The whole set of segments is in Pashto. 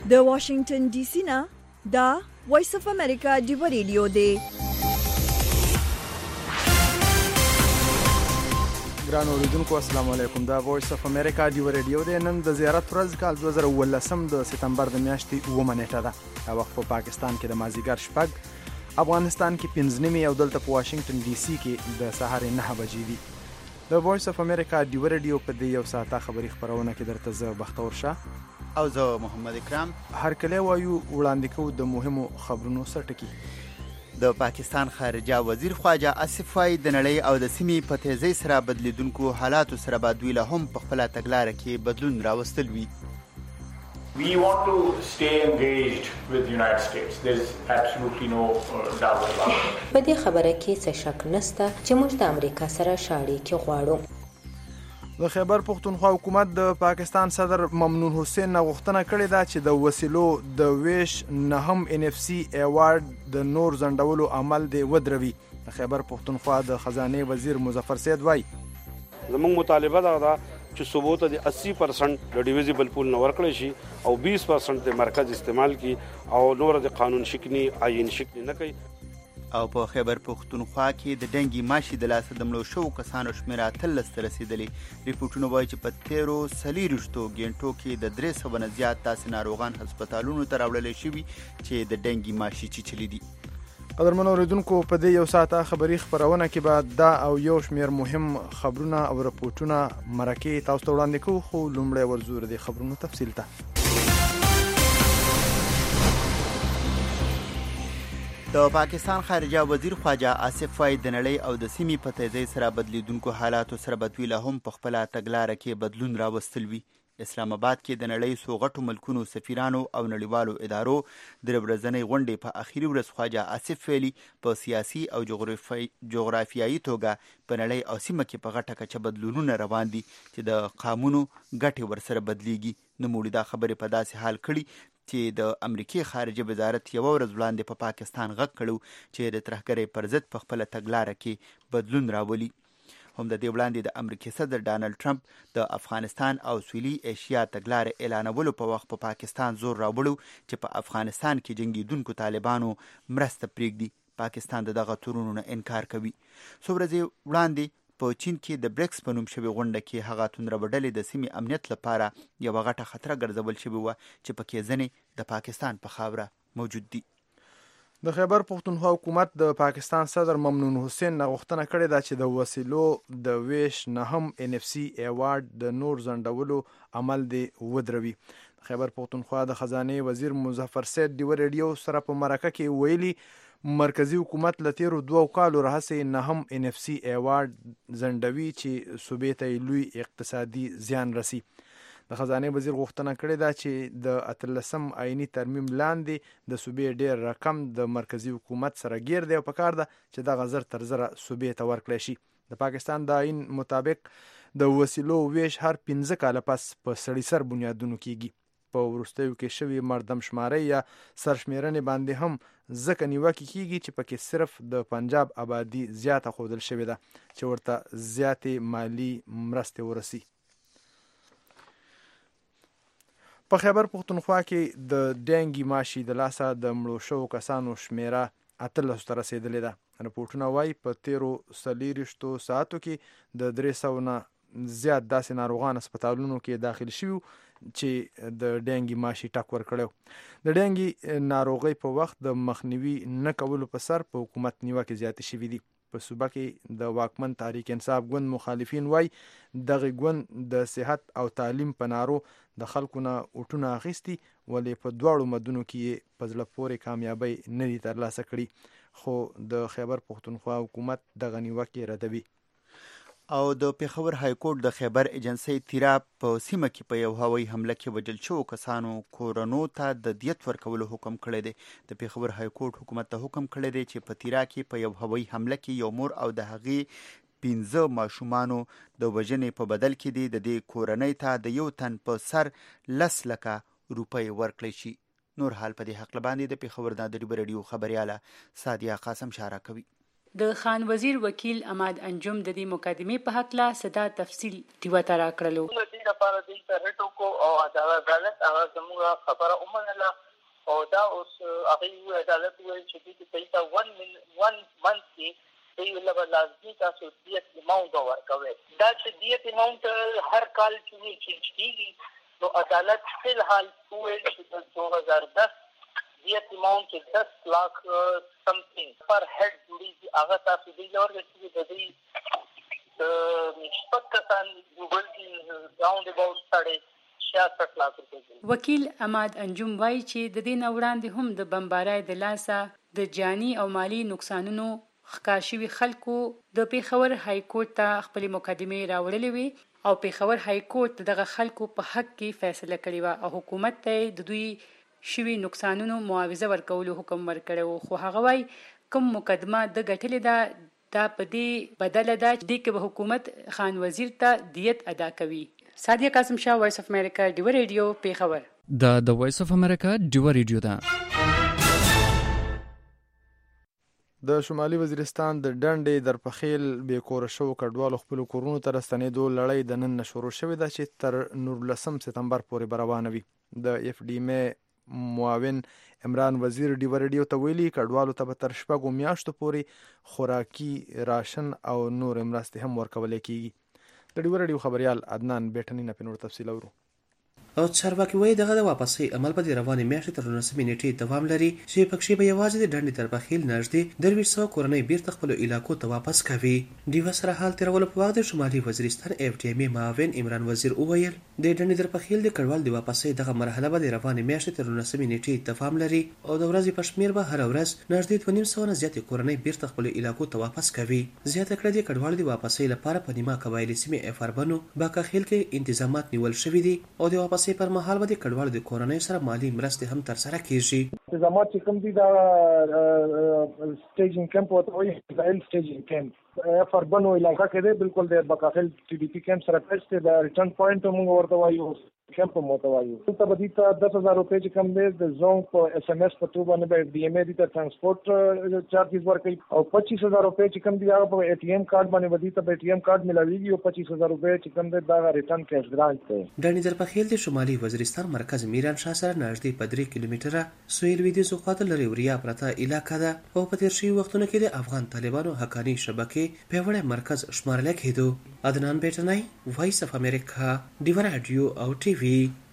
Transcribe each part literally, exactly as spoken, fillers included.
د واشنگټن ډي سي نه دا وایس اف امریکا ډیو ریډیو دی. ګران اوریدونکو السلام علیکم. دا وایس اف امریکا ډیو ریډیو دی. نن د زیارت ورځ کال دوه زره اوولسم د سپتمبر د میاشتې اوومه نیټه ده. دا وخت په پاکستان کې د مازدیګر شپږ، افغانستان کې پنځه نیمې او دلته په واشنگټن ډي سي کې د سهار نهه بجې دي. د وایس اف امریکا ډیو ریډیو په دې یو ساعته خبري خبرونه کې درته زه بختور شاه او زه محمد اکرام هرکلی وایو وړاندې کوو د مهمو خبرونو سرټکي. د پاکستان خارجه وزیر خواجه آصف وایي د نړۍ او د سیمې په تیزۍ سره بدلیدونکو حالاتو سره به دوی له هم په خپله تګلاره کې بدلون راوستل وي. We want to stay engaged with the United States. There's absolutely no uh, doubt about it. په دې خبره کې څه شک نشته چې موږ د امریکا سره شاړې کې غواړو. د خیبر پختونخوا حکومت د پاکستان صدر ممنون حسین نه غوښتنه کړې ده چې د وسیلو د ویش نهم ان اف سی ایوارډ د نور ځنډولو عمل دی ودروي. د خیبر پختونخوا د خزانه وزیر مظفر سید وایي زموږ مطالبه ده چې صوبو ته د اسی پرسنټ د ډیویزیبل پول نه ورکړی شي او بیس پرسنټ د مرکز استعمال کی او نور د قانون شکنی عین شکنی نه کوي. او په خیبر پختونخوا کې د ډنګي ماشي د لاسه د مړو شوو کسانو شمېره اتلس ته رسېدلې. ریپورټونه وایي چې په تیرو څلېرویشتو ګینټو کې د درې سوه نه زیات داسې ناروغان هسپتالونو ته راوړلی شوي چې د ډنګي ماشي چیچلي دي. قدرمنو اوریدونکو په دې یو ساعته خبري خبرونه کې به دا او یو شمېر مهم خبرونه او رپورټونه مرکې تاسو ته وړاندې کوو، خو لومړی ورزو د خبرونو تفصیل ته. د پاکستان خارجه وزیر خواجه آصف وایي د نړۍ او د سیمې په تیزۍ سره بدلیدونکو حالاتو سره به دوی له هم په خپله تګلاره کې بدلون راوستل وي. اسلام آباد کې د نړۍ څو غټو ملکونو سفیرانو او نړیوالو ادارو د ورځنۍ غونډې په اخري ورځ خواجه آصف ویلي په سیاسي او جغرافیایي توګه په نړۍ او سیمه کې په غټه کچه بدلونونه روان دي چې د قامونو ګټې ورسره بدلیږي. نوموړي دا خبرې په داسې حال کړي چې د امریکې خارجه وزارت یوه ورځ وړاندې په پاکستان غږ کړو چې د ترهګرۍ پر ضد په خپله تګلاره کې بدلون راولي. هم د دې وړاندې د امریکې صدر ډانلډ ټرمپ د افغانستان او سویلي ایشیا تګلارې اعلانولو په وخت په پاکستان زور راوړو چې په افغانستان کې جنګیدونکو طالبانو مرسته پرېږدي. پاکستان د دغه تورونو نه انکار کوي. څو ورځې وړاندې په چین کې د بریکس په نوم شوې غونډه کې هغه توندربډلې د سیمې امنیت لپاره یوه غټه خطره ګرځول شوې وه چې پکې ځینې د پاکستان په خاوره موجود دي. د خیبر پختونخوا حکومت د پاکستان صدر ممنون حسین نه غوښتنه کړې ده چې د وسیلو د ویش نهم ان اف سی ایوارډ د نور ځنډولو عمل دی ودروي. د خیبر پختونخوا د خزانه وزیر مظفر سید ډیو ریډیو سره په مرکه کې ویلي مرکزی حکومت له تیرو دوو کالو راهیسې نهم ان اف سی ایوارډ ځنډوي چې صوبې ته لوی اقتصادي زیان رسي. د خزانه وزیر غوښتنه کړې ده چې د اتلسم آئینی ترمیم لاندې د صوبې ډیر رقم د مرکزی حکومت سره ګیر دی او پکار ده چې دغه زر تر زره صوبې ته ورکړی شي. د پاکستان د آئین مطابق د وسیلو ویش هر پنځه کاله پس په سړي سر بنیادونو کیږي. په وروستیو کې شوي مردم شمارۍ یا سرشمېرنې باندې هم ځکه نیوکې کیږي چې پکې صرف د پنجاب آبادي زیاته ښودل شوې ده چې ورته زیاتې مالی مرستې ورسي. په خیبر پختونخوا کې د ډنګي ماشي د لاسه د مړو شوو کسانو شمېره اتلسو ته رسېدلې ده. رپورټونه وایي په تیرو څلېرویشتو ساعتو کې د درې سوو نه زیات داسې ناروغان هسپتالونو کې داخل شوي چې د ډنګي ماشي ټک ورکړی. د ډنګي ناروغۍ په وخت د مخنیوي نه کولو په سر په حکومت نیوکې زیاتې شوي دي. په صوبه کې د واکمن تحریک انصاف ګوند مخالفین وایي دغه ګوند د صحت او تعلیم په نارو د خلکو نه اوټونه اخیستي ولې په دواړو مدونو کې یې په زړه پورې کامیابۍ نه دي ترلاسه کړي. خو د خیبر پختونخوا حکومت دغه نیوکې ردوي. او د پیښور های کورټ د خیبر ایجنسی تیرا په سیمه کې په یو هوایي حمله کې وژل شوو کسانو کورنو ته د دیت ورکولو حکم کړی دی. د پیښور های کورټ حکومت ته حکم کړی دی چې په تیرا کې په یو هوایي حمله کې یو مور او د هغې پنځه ماشومانو د وژنې په بدل کې دی د دې کورنۍ ته د یو تن په سر لس لکه روپۍ ورکړی شي. نور حال په دې هکله باندې د پیښور د ډیو ریډیو خبریاله سادیه قاسم شارع کوي. د خان وزیر وکیل اماد انجم د دې مقدمې په حق لا صدا تفصیل دیوته را کړلو. د لپاره دوی ته رټ وکړو او عدالت هغه زموږ خبره ومنله او دا اوس هغوی وویل عدالت وویل چې دوی ته دوی ته ون ون منث کې دوی له به لازمي تاسو دیت اماونټ ورکوئ. دا چې دیت اماونټ هر کال چې وي چینج کېږي نو عدالت فی الحال وویل چې د دو هزار دس دیت اماونټ چې دس لاک سمثینګ پر هیډ جوړېږي هغه تاسو دوی له ورکړي د دوی شپږ کسان ګوګل کې راوند اباوټ ساړې شیاست لاک روپۍ. وکیل اماد انجم وایي چې د دې نه وړاندې هم د بمبارۍ د لاسه د جاني او مالی نقصانونو ښکار شوي خلکو د پیښور های کورټ ته خپلې مقدمې راوړلې وې او پیښور های کورټ دغه خلکو په حق کې فیصله کړې وه او حکومت ته د دوی شوي نقصانونو معاوضه ورکولو حکم ورکړی و. خو هغه وایي کوم مقدمه د ګټلې ده دا په دې بدله ده چې دې کې به حکومت خان وزیر ته دیت ادا کوي. سادیه قاسم شاه، وایس اف امریکا، ډیوه ریډیو، پیښور. دا د وایس اف امریکا ډیوه ریډیو ده. د شمالي وزیرستان د ډنډې در پخیل بې کوره شوو کډوالو خپلو کورونو ته راستنېدو لړۍ د نن نه شروع شوې ده چې تر نولسم سپتمبر پورې به روانه وي. د اف ډي مې معاون عمران وزیر ډیوه ریډیو ته ویلي کډوالو ته به تر شپږو میاشتو پورې خوراکي راشن او نور مرستې هم ورکولی کیږي. د ډیوه ریډیو خبریال عدنان بیټنی نه په نور تفصیل اورو. او چارواکي وایي دغه د واپسۍ عمل به د روانې میاشتې تر نولسمې نیټې دوام لري چې پکښې به یوازې د ډنډې تر پخیل نږدې درویشت سوه کورنۍ بیرته خپلو علاقو ته واپس کوي. ډیوه سره حال تېرولو په وخت د شمالي وزیرستان اف ډي ام معاون عمران وزیر وویل د ډنډې تر پخیل د کډوال د واپسۍ دغه مرحله به د روانې میاشتې تر نولسمې نیټې دوام لري او د ورځې په شمېر به هره ورځ نږدې دوه نیم سوه نه زیاتې کورنۍ بیرته خپلو علاقو ته واپس کوي. زیاته کړه د کډوالو د واپسۍ لپاره په نیمه قبایلي سیمې اف اربنو باکاخیل کې انتظامات نیول شوي دي او د واپسۍ پر مهال به د کډوالو د کورنۍ سره مالی مرستې هم ترسره کیږي. انتظامات چې کوم دي دا سټیجینګ کیمپ ورته وایي اسرائیل سټیجینګ کیمپ افربنو علاقه کې دی بالکل د بکاخیل ټي ډي پی کیمپ سره ټچ دی. د ریټرن پوینټ موږ ورته وایو کیمپ موته وایو. دلته به دي ته دس هزار روپۍ چې کوم دی د زونګ په اس ام اس په تو باندې به ډي ام ای دي ته ټرانسپورټ چارجز ورکوي او پچیس هزار روپۍ چې کوم دي هغه په اے ټي ایم کارت باندې به دي ته په اے ټي ایم کارت ملاویږي او پچیس هزار روپۍ چې کوم دی دا ریټرن کیش ګرانټ دی. ډنډې تر پخیل د شمالي وزیرستان مرکز میران شاه سره نږدې په درې کیلومتره سویل لویدیځو خواته لرې وریا پرته علاقه ده او په تېر شوي وختونو کې د افغان طالبانو حقاني شبکې پیاوړی مرکز شمارلی کېدو. عدنان بیټنی، وایس اف امریکا، ډیوه راډیو او ټي وي.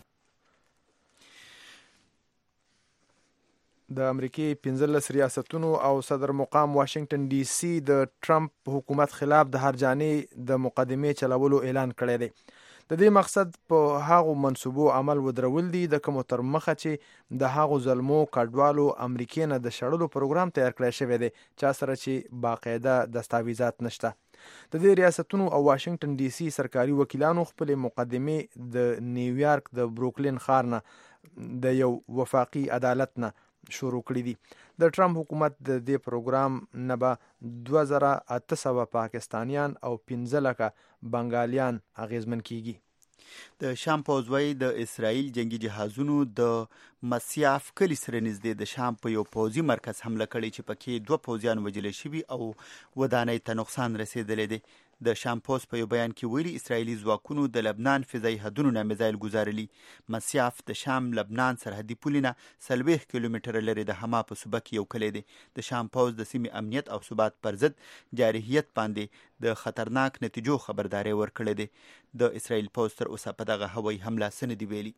د امریکې پنځلس ریاستونو او صدر مقام واشنگټن ډي سي د ټرمپ حکومت خلاف د هرجانې د مقدمې چلولو اعلان کړی دی. د دې مقصد په هغو منصوبو عمل ودرول دي د کومو تر مخه چې د هغو ظلمو کډوالو امریکې نه د شړلو پروګرام تیار کړی شوی دی چا سره چې باقاعده دستاویزات نشته. د دې ریاستونو او واشنگټن ډي سي سرکاري وکیلانو خپلې مقدمې د نیویارک د بروکلین ښار نه د یو وفاقي عدالت نه شروع کړی دي. د ټرمپ حکومت د دې پروګرام نه به دوه زره اته سوه پاکستانیان او پنځه لکه بنګالیان اغیزمن کیږي. د شام پوځ وایي د اسرائیل جنگي جهازونو د مسیاف کلي سره نږدې د شام په یو پوځي مرکز حمله کړې چې پکې دوه پوځیان وژل شوي او ودانۍ ته نقصان رسېدلی دی. د شام پوسټ په یو بیان کې ویلي اسرائیلي ځواکونو د لبنان فضایي حدونو نه میزایل ګزارلي. مسیاف د شام لبنان سرحدي پولې نه څلوېښت کیلومتره لرې د حما په صوبه کې یو کلی دی. د شام پوځ د سیمې امنیت او ثبات پر ضد جارحیت باندې د خطرناک نتیجو خبرداری ورکړی دی. د اسرائیل پوځ تر اوسه په دغه هوایي حمله څه نه دي ویلي.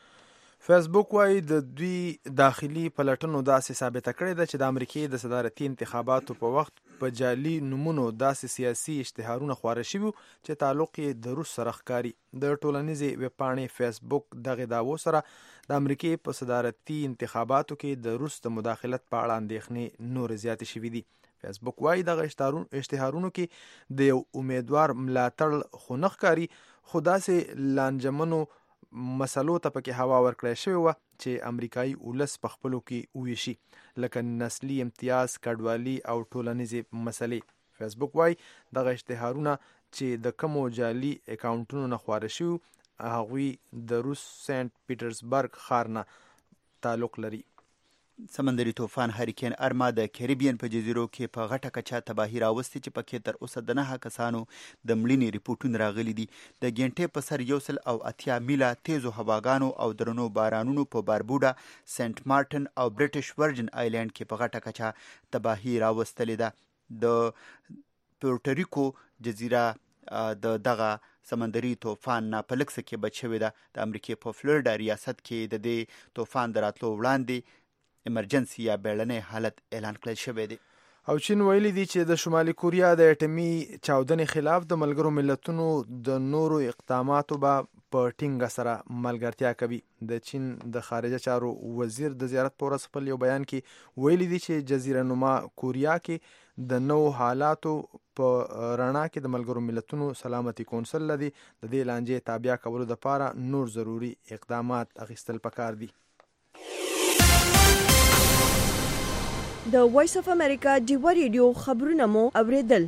فیسبوک وایي د دوی داخلي پلټنو داسې ثابته کړې ده چې د امریکې د صدارتي انتخاباتو په وخت په جعلي نومونو داسې سیاسي اشتهارونه خپاره شوي چې تعلق یې د روس سره ښکاري. د ټولنیزې ویبپاڼې فیسبوک دغې دعوو سره د امریکې په صدارتي انتخاباتو کې د روس د مداخلت په اړه اندېښنې نورې زیاتې شوي دي. فیسبوک وایي دغه اشتهارونو کې د یو امیدوار ملاتړ خو نه ښکاري خو داسې لانجمنو مسلو ته پکې هوا ورکړی شوی وه چې امریکایي ولس په خپلو کې وویشي لکه نسلي امتیاز، کډوالي او ټولنیزې مسلې. فیسبوک وایي دغه اشتهارونه چې د کومو جعلي اکاونټونو نه خپاره شوي هغوی د روس سنت پیټرزبرګ ښار نه تعلق لري. سمندري طوفان هریکین ارما د کریبین په جزیرو کې په غټه کچه تباهي راوستې چې پکې تر اوسه د نهه کسانو د مړینې ریپورټونه راغلي دي. د ګینټې په سر یو سل او اتیا میله تیزو هواګانو او درنو بارانونو په باربوډا، سنت مارټن او برټش ورجن آیلینډ کې په غټه کچه تباهي راوستلې ده. د پورټریکو جزیره د دغه سمندري طوفان نه په لږ څه کې بچ شوې ده. د امریکې په فلوریډا ریاست کې د دې طوفان د راتلو وړاندې ایمرجنسي یا بیړنی حالت اعلان کړل شوی دی. او چین ویلي دی چې د شمالي کوریا د اټومي چاودنې خلاف د ملګرو ملتونو د نورو اقداماتو به په ټینګه سره ملګرتیا کوي. د چین د خارجه چارو وزیر د زیارت په ورځ خپل یو بیان کې ویلي دی چې جزیره نما کوریا کې د نو حالاتو په رڼا کې د ملګرو ملتونو سلامتي کونسل لدی د دې لانجې تابع کولو لپاره نور ضروري اقدامات اخیستل پکار دي. د وایس اف امریکا ډیوا ریډیو خبرونه مو اوریدل.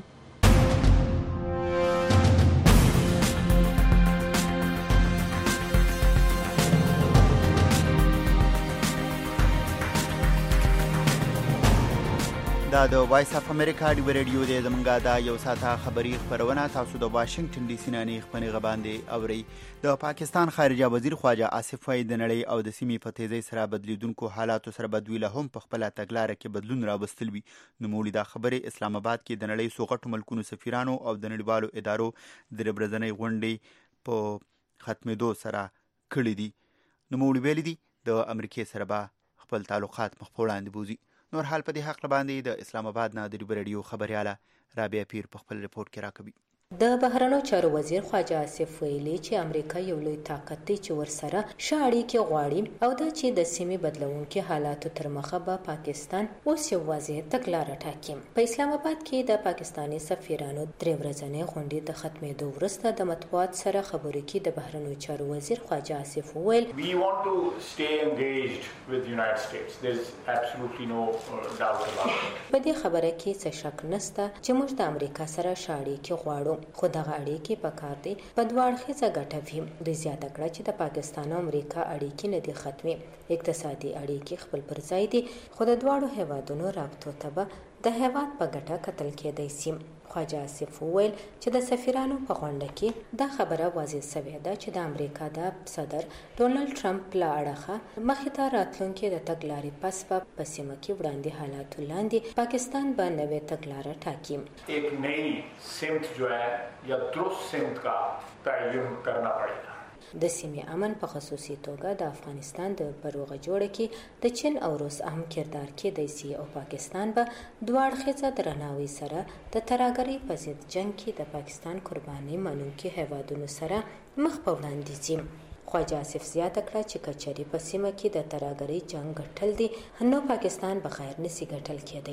دا د وایس اف امریکا ډیوا ریډیو دی. زمونږه دا یو ساعته خبري خبرونه تاسو د واشنگټن ډي سي نه نه خپنې غباندې اوري. د پاکستان خارجه وزیر خواجه آصف وحید د نړۍ او د سیمې په تیزۍ سره بدلیدونکو حالاتو سره بدوی له هم په خپل تګلاره کې بدلون راوستل وي. نوموړي دا خبرې اسلام آباد کې د نړۍ څو غټو ملکونو سفیرانو او د نړیوالو ادارو د ورځنۍ غونډې په ختمېدو سره کړې دي. نوموړي ویلي دي د امریکې سره به خپل تعلقات مخ په وړاندې بوځي. نور حال په دې حق باندې د اسلام آباد نه د ریډیو خبرياله رابعه پیر په خپل ریپورت کې راکوي. د بهرنیو چارو وزیر خواجه آصف ویلي چې امریکا یو لوی طاقت دی چې ورسره ښه اړیکې غواړي او دا چې د سیمې بدلونکو حالاتو تر مخه به پاکستان اوس یو واضح تګلاره ټاکي. په اسلام آباد کې د پاکستاني سفیرانو درې ورځنۍ غونډې د ختمېدو وروسته د مطبوعات سره خبرو کې د بهرنیو چارو وزیر خواجه آصف وویل We want to stay engaged with the United States. There is absolutely no uh, doubt about it. په دې خبره کې څه شک نشته چې موږ د امریکا سره ښه اړیکې غواړو، خو دغه اړیکې په کار دی په دوه اړخیزه ګټه وي. دوی زیاته کړه چې د پاکستان او امریکا اړیکې نه دي ختمې، اقتصادي اړیکې خپل پر ځای دي، خو د دواړو هیوادونو رابطو ته به د هیواد په ګټه کتل کېدای شي. خواجه آصف وویل چې د سفیرانو په غونډه کې دا خبره واضح شوې ده چې د امریکا د صدر ډونالد ټرمپ له اړخه مخې ته راتلونکي د تګلارې پس په سیمه کې وړاندې حالاتو لاندې پاکستان به نوې تګلاره ټاکي. ایک نئی سمت جو ہے یا درست سمت کا تعین کرنا پڑے گا. د سیمې امن په خصوصي توګه د افغانستان د بروغه جوړه کې د چین او روس اهم کردار کېدای شي او پاکستان به دوه اړخیزه درناوي سره د ترهګرۍ په ضد جنګ کې د پاکستان قرباني منونکي هیوادونو سره مخ په وړاندې ځي. خواجه آصف زیاته کړه چې کچري په سیمه کې د ترهګرۍ جنگ ګټل دي نو پاکستان بغیر نسی ګټل کېدی.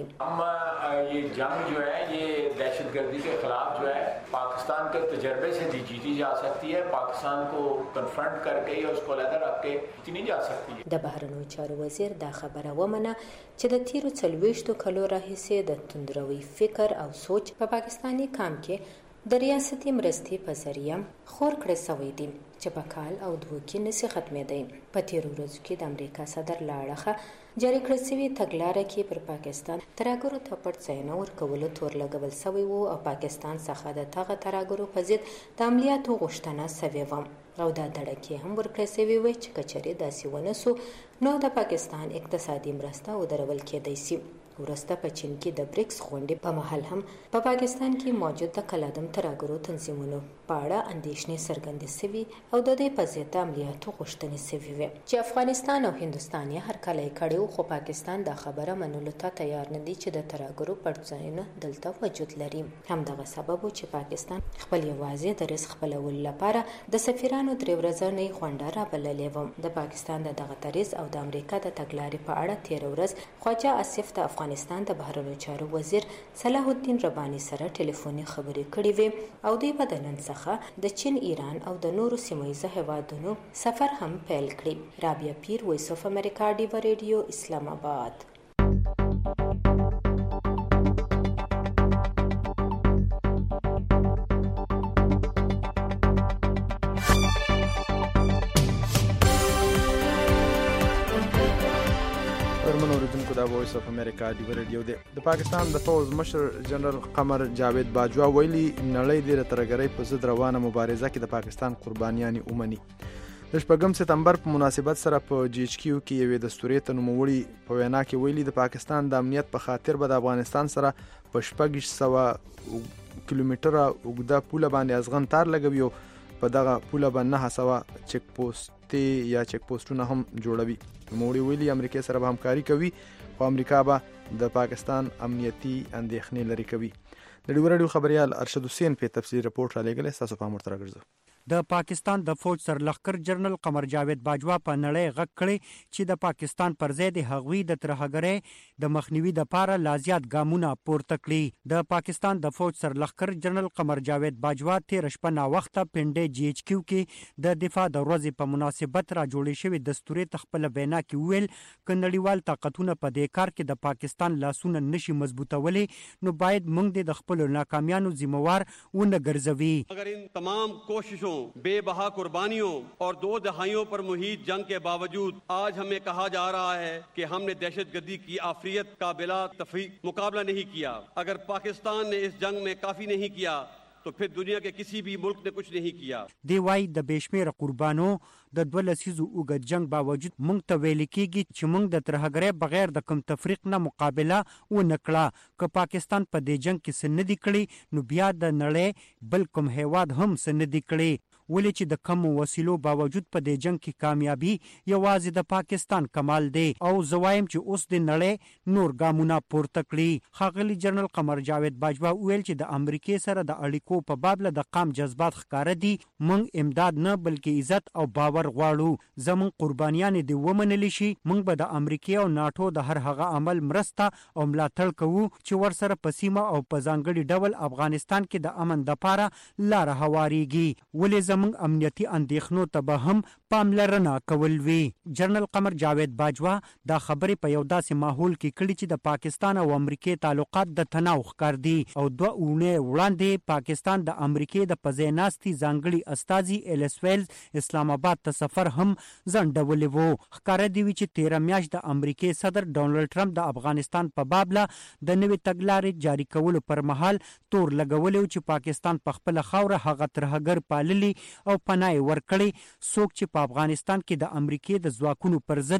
ہم یہ جنگ جو ہے یہ دہشت گردی کے خلاف جو ہے پاکستان کے تجربے سے جیتی جا سکتی ہے. پاکستان کو کنفرنٹ کر کے یا اس کو علیحدہ رکھ کے جیتی نہیں جا سکتی. د بهرنیو چارو وزیر دا خبره ومنه چې د تیرو څلوېښتو کلو راهیسې د توندروي فکر او سوچ په پاکستاني کام کې د ریاستي مرستې په ذریعه خور کړی شوی دی چې په کال او دوه کې نسی ختمېدی. په تیرو ورځو کې د امریکا صدر له اړخه جاري کړل شوې تګلاره کې پر پاکستان ترهګرو ته پټ ځایونه ورکولو تور لګول شوی و او پاکستان څخه د دغه ترهګرو په ضد د عملیاتو غوښتنه شوې وه او دا دړکې هم ورکړل شوې وې چې کچرې داسې ونه سو نو د پاکستان اقتصادي مرسته ودرول کېدای شي. ورسته په چین کې د بریکس غونډې په محل هم په پا پاکستان کې موجود د کلادم ترهګرو تنظیمونو په اړه اندېښنې څرګندې شوي او د دې په ضد عملیاتو غوښتنې شوې وې چې افغانستان او هندوستان یې هرکلی کړی، خو پاکستان دا خبره منلو ته تیار نه دی چې د ترهګرو پټ ځایونه دلته وجود لري. همدغه سبب و چې پاکستان خپل یوازې د رزق خپلولو لپاره د سفیرانو درې ورځنۍ غونډه رابللې وه. د پاکستان د دغه دریځ او د امریکا د تګلارې په اړه تېره ورځ خواجه آصف د افغانستان د بهرنیو چارو وزیر صلاح الدین رباني سره ټلیفوني خبرې کړې وې او دوی به د نن څخه د چین، ایران او د نورو سیمه هیوادونو سفر هم پیل کړي. رابعه پیر، وایس اف امریکا ډیوا ریډیو، اسلام آباد. دا وایس اف امریکا دی ریډیو دی. د پاکستان د فوز مشر جنرال قمر جاوید باجوا ویلي نړۍ د ترګرۍ په ضد روانه مبارزه کې د پاکستان قربانیان اومني. د شپږم سپتمبر په مناسبت سره په جی ایچ کیو کې یوې دستوري ته نوموړي په وینا کې ویلي د پاکستان د امنیت په خاطر به د افغانستان سره په شپږ سوه کیلومتره اوږده پوله باندې ازغن تار لګوي او په دغه پوله باندې نه سوه چک پوسټ یا چک پوسټونه هم جوړوي. نوموړي ویلي امریکا سره به همکاري کوي خو امریکا به د پاکستان امنیتي اندېښنې لري کوي. د ډیو راډیو خبريال ارشد حسین په تفصیل رپورټ را لېږلی. تاسو په امر ترګرځو. د پاکستان د فوج سرلښکر جنرال قمر جاوید باجوا په نړۍ غږ کړی چې د پاکستان پر ضد د هغوی د ترهګرۍ د مخنیوي لپاره لا زیات ګامونه پورته کړي. د پاکستان د فوج سرلښکر جنرال قمر جاوید باجوا تیر شپه نا وخته پنډې جی ایچ کیو کې د دفاع د ورځې په مناسبت را جوړې شوې دستوري تخپل بینا کې ویل ک نړیوال طاقتونه په دې کار کې د پاکستان لاسونه نشي مضبوطولي نو باید موږ د خپل ناکامیانو ذمہوار ونه ګرځوي. اگر ان تمام کوششوں بے بہا قربانیوں اور دو دہائیوں پر محیط جنگ کے باوجود آج ہمیں کہا جا رہا ہے کہ ہم نے دہشت گردی کی آفریت کا بلا تفریق مقابلہ نہیں کیا. اگر پاکستان نے اس جنگ میں کافی نہیں کیا تو پھر دنیا کے کسی بھی ملک نے کچھ نہیں کیا. دی وايي د بشمیر قربانو د دوه لسیزو اوږد جنگ باوجود موږ ته ویل کېږي چې موږ د ترهګرۍ بغیر د کوم تفریق نه مقابله ونه کړه. که پاکستان په دې جنگ کې څه نه دي کړي نو بیا د نړۍ بل کوم هیواد هم څه نه دي کړي. ولې چې د کم وسیلو باوجود په دې جنگ کې کامیابی یوازې د پاکستان کمال دی او زوایم چې اوس د نړۍ نور ګامونه پورته کړي. ښاغلي جنرال قمر جاوید باجوا ویل چې د امریکای سره د اړیکو په باب له د قام جذبات ښکاره دي. موږ امداد نه بلکې عزت او باور غواړو. زموږ قربانیان دې ومنل شي. موږ به د امریکای او ناتو د هر هغه عمل مرسته او ملاتړ کوو چې ورسره په سیمه او په ځانګړي ډول افغانستان کې د امن لپاره لاره هواریږي. ولې زموږ امنیتي اندېښنو ته به هم پاملرنه کول وی. جنرال قمر جاوید باجوا دا خبرې په یو داسې ماحول کې کړي چې د پاکستان او امریکای تعلقات د تناو ښکار دي او دوه اونۍ وړاندې پاکستان د امریکای د پزیناستي ځانګړي استازي ایلس ویلز اسلام آباد ته سفر هم ځنډولی وو. ښکاره دی چې تیره میاشت د امریکای صدر ډونالډ ټرمپ د افغانستان په باب له د نوې تګلارې جاری کولو پر مهال تور لګولی چې پاکستان په خپله خاوره هغه ترهګر پاللي او پناه ورکړي څوک چې په افغانستان کې د امریکای د ځواکونو پر ضد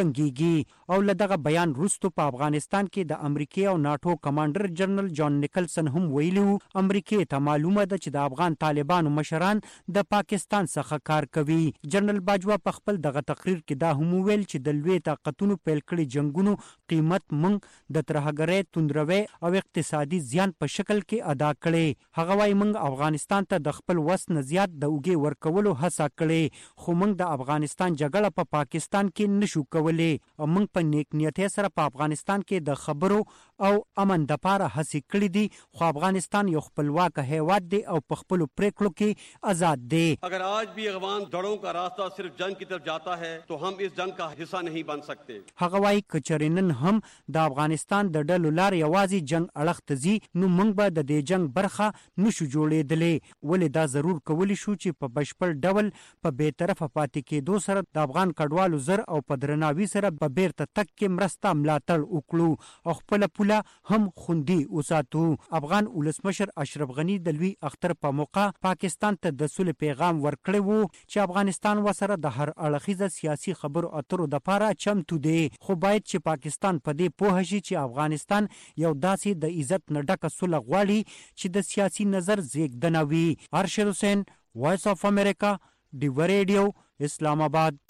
جنگيږي. او له دغه بیان وروسته په افغانستان کې د امریکای او ناتو کمانډر جنرال جان نیکلسن هم ویلي وو امریکای ته معلومه ده چې د افغان طالبانو مشران د پاکستان څخه کار کوي. جنرال باجوا په خپل دغه تقریر کې دا هم ویل چې د لوی طاقتونو پیل کړي جنگونو قیمت موږ د ترهګرۍ توندروي او اقتصادي زیان په شکل کې ادا کړي. هغه وايي موږ افغانستان ته د خپل وس نه زیات د اوږې ورکولو هڅه کړې خو موږ د افغانستان جګړه په پا پاکستان کې نشو کولی او موږ په نیک نیتۍ سره په افغانستان کې د خبرو او امن دپاره هڅې کړې دي خو افغانستان یو خپلواک هیواد دی او په خپلو پریکړو کې آزاد دی. اگر آج بھی افغان دړوں کا راستہ صرف جنگ کی طرف جاتا ہے تو ہم اس جنگ کا حصہ نہیں بن سکتے. هغه وايي که چېرې نن هم د افغانستان د ډلو لارې یوازې جنگ اړخ ته ځي نو موږ به د دې جنگ برخه نشو جوړېدلی. ولې دا ضرور کولی شو چې په بشپړ ډول په بې طرفه پاتې کېدو سره د افغان کډوالو زر او په درناوي سره په بیرته تګ کې مرسته ملاتړ وکړو او خپله پوله هم خوندي وساتو. افغان ولسمشر اشرف غني د لوی اختر په موقع پاکستان ته د سولې پیغام ورکړی وو چې افغانستان ورسره د هر اړخیزه سیاسي خبرو اترو دپاره چمتو دی خو باید چې پاکستان په دې پوه شي چې افغانستان یو داسې د عزت نه ډکه سوله غواړي چې د سیاسي نظر زیږدنه وي. ارشد حسین وایس آف امریکا ډیو ریډیو اسلام آباد.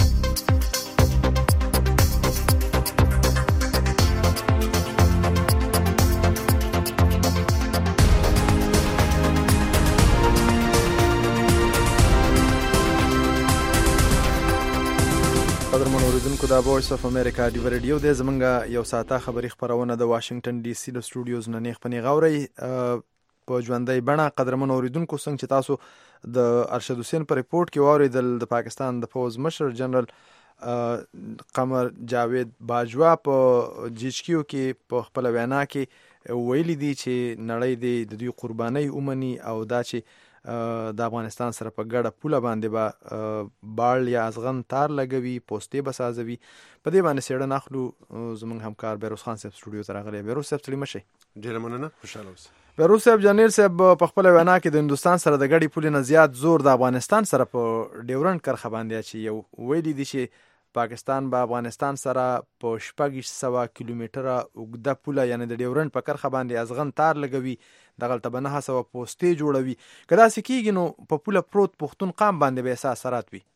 قدرمن اوریدونکو دا وایس اف امریکا ډیو ریډیو دی. زمونږ یو ساعته خبري خبرونه د واشنگټن ډي سي د سټوډیوز نه نیغ پنی غوري په ژوندۍ بڼه. قدرمن اوریدونکو څنګه چې تاسو د ارشد حسین پر ریپورت کې واوریدل د پاکستان د فوز مشر جنرال قمر جاوید باجوا په جی ایچ کیو کې په خپل وینا کې ویلي دي چې نړۍ د دوی قرباني اومني او دا چې د افغانستان سره په ګډه پوله باندې به باړ یا ازغن تار لګوي، پوستې به سازوي. په دې باندې څېړنه اخلو. زموږ همکار بیروز خان صاحب سټوډیو ته راغلی. بیروز صاحب ستړي مه شئ. ډېره مننه، خوشحاله اوسئ. بیروز صاحب، جنرال صاحب په خپله وینا کې د هندوستان سره د ګډې پولې نه زیات زور د افغانستان سره په ډیورنډ کرښه باندې اچوي. یو ویلي دي چې پاکستان به افغانستان سره په شپږ سوه کیلومتره اوږده پوله یعنې د ډیورنډ په کرښه باندې ازغن تار لګوي، دغلته به نهه سوه پوستې جوړوي. که داسې کېږي نو په پوله پروت پښتون قام باندې به څه اثرات وي؟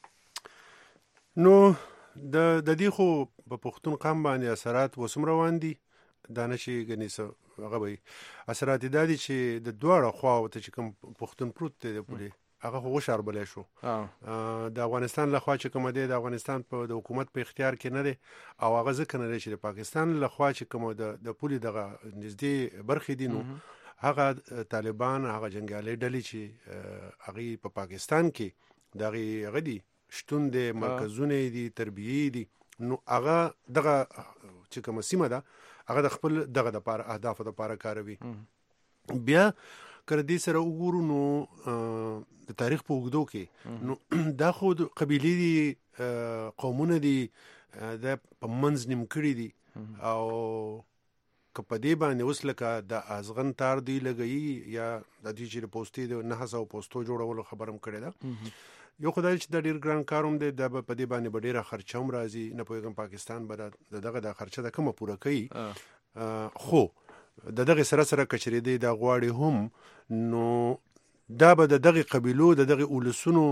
نو د د دې خو په پښتون قام باندې اثرات اوس هم روان دي. دا نه چې ګنې څه هغه به اثرات دا دي چې د دواړه خواو ته چې کوم پښتون پروت دی د پولې هغه خو وشاربلی شو. د افغانستان لخوا چې کومه دی د افغانستان په د حکومت په اختیار کې نه دی، او هغه ځکه نه دی چې د پاکستان لخوا چې کومه د د پولې دغه نږدې برخې دي، نو هغه طالبان، هغه جنګیالي ډلې چې هغې په پاکستان کې د هغې هغه دي شتون دی، مرکزونه دي، تربیې دي، نو هغه دغه چې کومه سیمه ده هغه د خپل دغه دپاره اهدافو دپاره کاروي. بیا که دې سره وګورو نو د تاریخ په اوږدو کې نو دا خو قبیلې دي، قومونه دي، دا په منځ نیم کړي دي، او که په دې باندې اوس لکه د ازغن تار دوی لګوي یا د دې چې د پوستې د نهه سوه پوستو جوړولو خبره هم کړې ده. یو خدای چې دا ډېر ګران کار هم دی، دا به په دې باندې به ډېره خرچه هم راځي. نه پوهېږم پاکستان به د دغه د خرچه د کومه پوره کوي، خو د دغه سره سره کچرې دی دا غواړي هم، نو دا به د دغه قبیلو د دغه اولسونو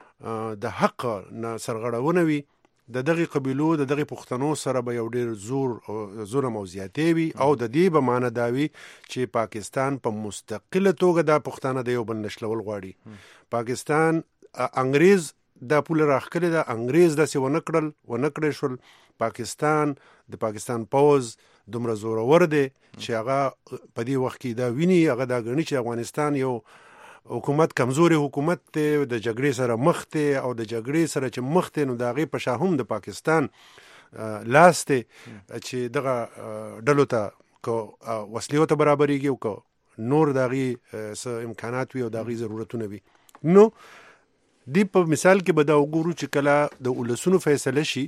د حق نه سرغړونه وي. د دغه قبیلو د دغه پښتنو سره به یو ډېر زور ظلم او زیاتې وي، او د دې به معنی دا وي چې پاکستان په مستقله توګه دا پښتانه د یو بل نښلول غواړي. پاکستان انګریز دا پوله راښکلې ده، انګریز داسې ونه کړل ونه کړی شول. پاکستان د پاکستان پوځ دومره زورور دی چې هغه په دې وخت کې دا ویني، هغه دا ګڼي چې افغانستان یو حکومت کمزوري حکومت دی، د جګړې سره مخ دی، او د جګړې سره چې مخ دی نو د هغې په شا هم د پاکستان لاس دی چې دغه ډلو ته که وسلې ورته برابرېږي او که نور د هغې څه امکانات وي او د هغې ضرورتونه وي. نو دی په مثال کې به دا وګورو چې کله د اولسونو فیصله شي،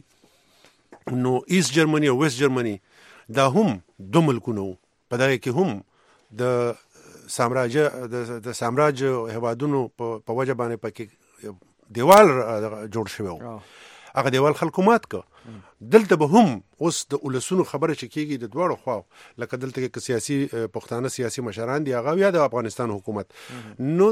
نو ایست جرمني او ویست جرمني دا هم دو ملکونه وو، په دغه کې هم د سامراج د سامراج هیوادونو په وجه باندې پکې دیوال جوړ شوی و، هغه دیوال خلکو مات که. دلته به هم اوس د اولسونو خبره چې کېږي د دواړو خواو، لکه دلته کې که سیاسي پښتانه سیاسي مشران دي هغه یا د افغانستان حکومت، نو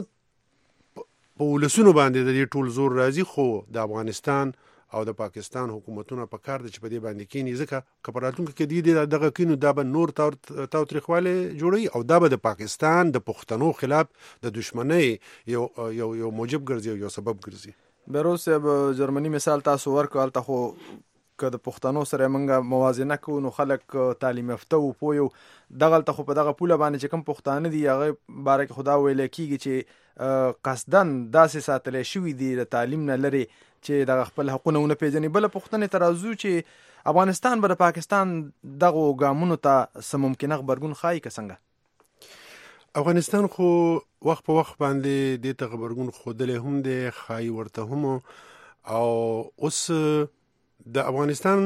په اولسونو باندې د دې ټول زور راځي. خو د افغانستان او د پاکستان حکومتونه په کار دي چې په دې باندې کېني، ځکه که په راتلونکي کې دې دغه کېنو دا به نور تاوتریخوالی جوړوي، او دا به د پاکستان د پښتنو خلاف د دشمنۍ یو یو یو موجب ګرځي او یو سبب ګرځي. بیروز صاحب، جرمني مثال تاسو ورکړو، هلته خو که د پښتنو سره موږ موازنه کوو نو خلک تعلیم یافته و پوه یو، دغلته خو په دغه پوله باندې چې کوم پښتانه دي هغې باره کې خو دا ویلی کېږي چې قصدن داسې ساتلی شوي دي د تعلیم نه لرې چې دغه خپل حقونه ونه پیژني. بله پوښتنې ته راځو چې افغانستان به د پاکستان دغو ګامونو ته څه ممکنه غبرګون ښایي که څنګه؟ افغانستان خو وخت په وخت باندې دې ته غبرګون ښودلی هم دی، ښایي ورته هم. او اوس د افغانستان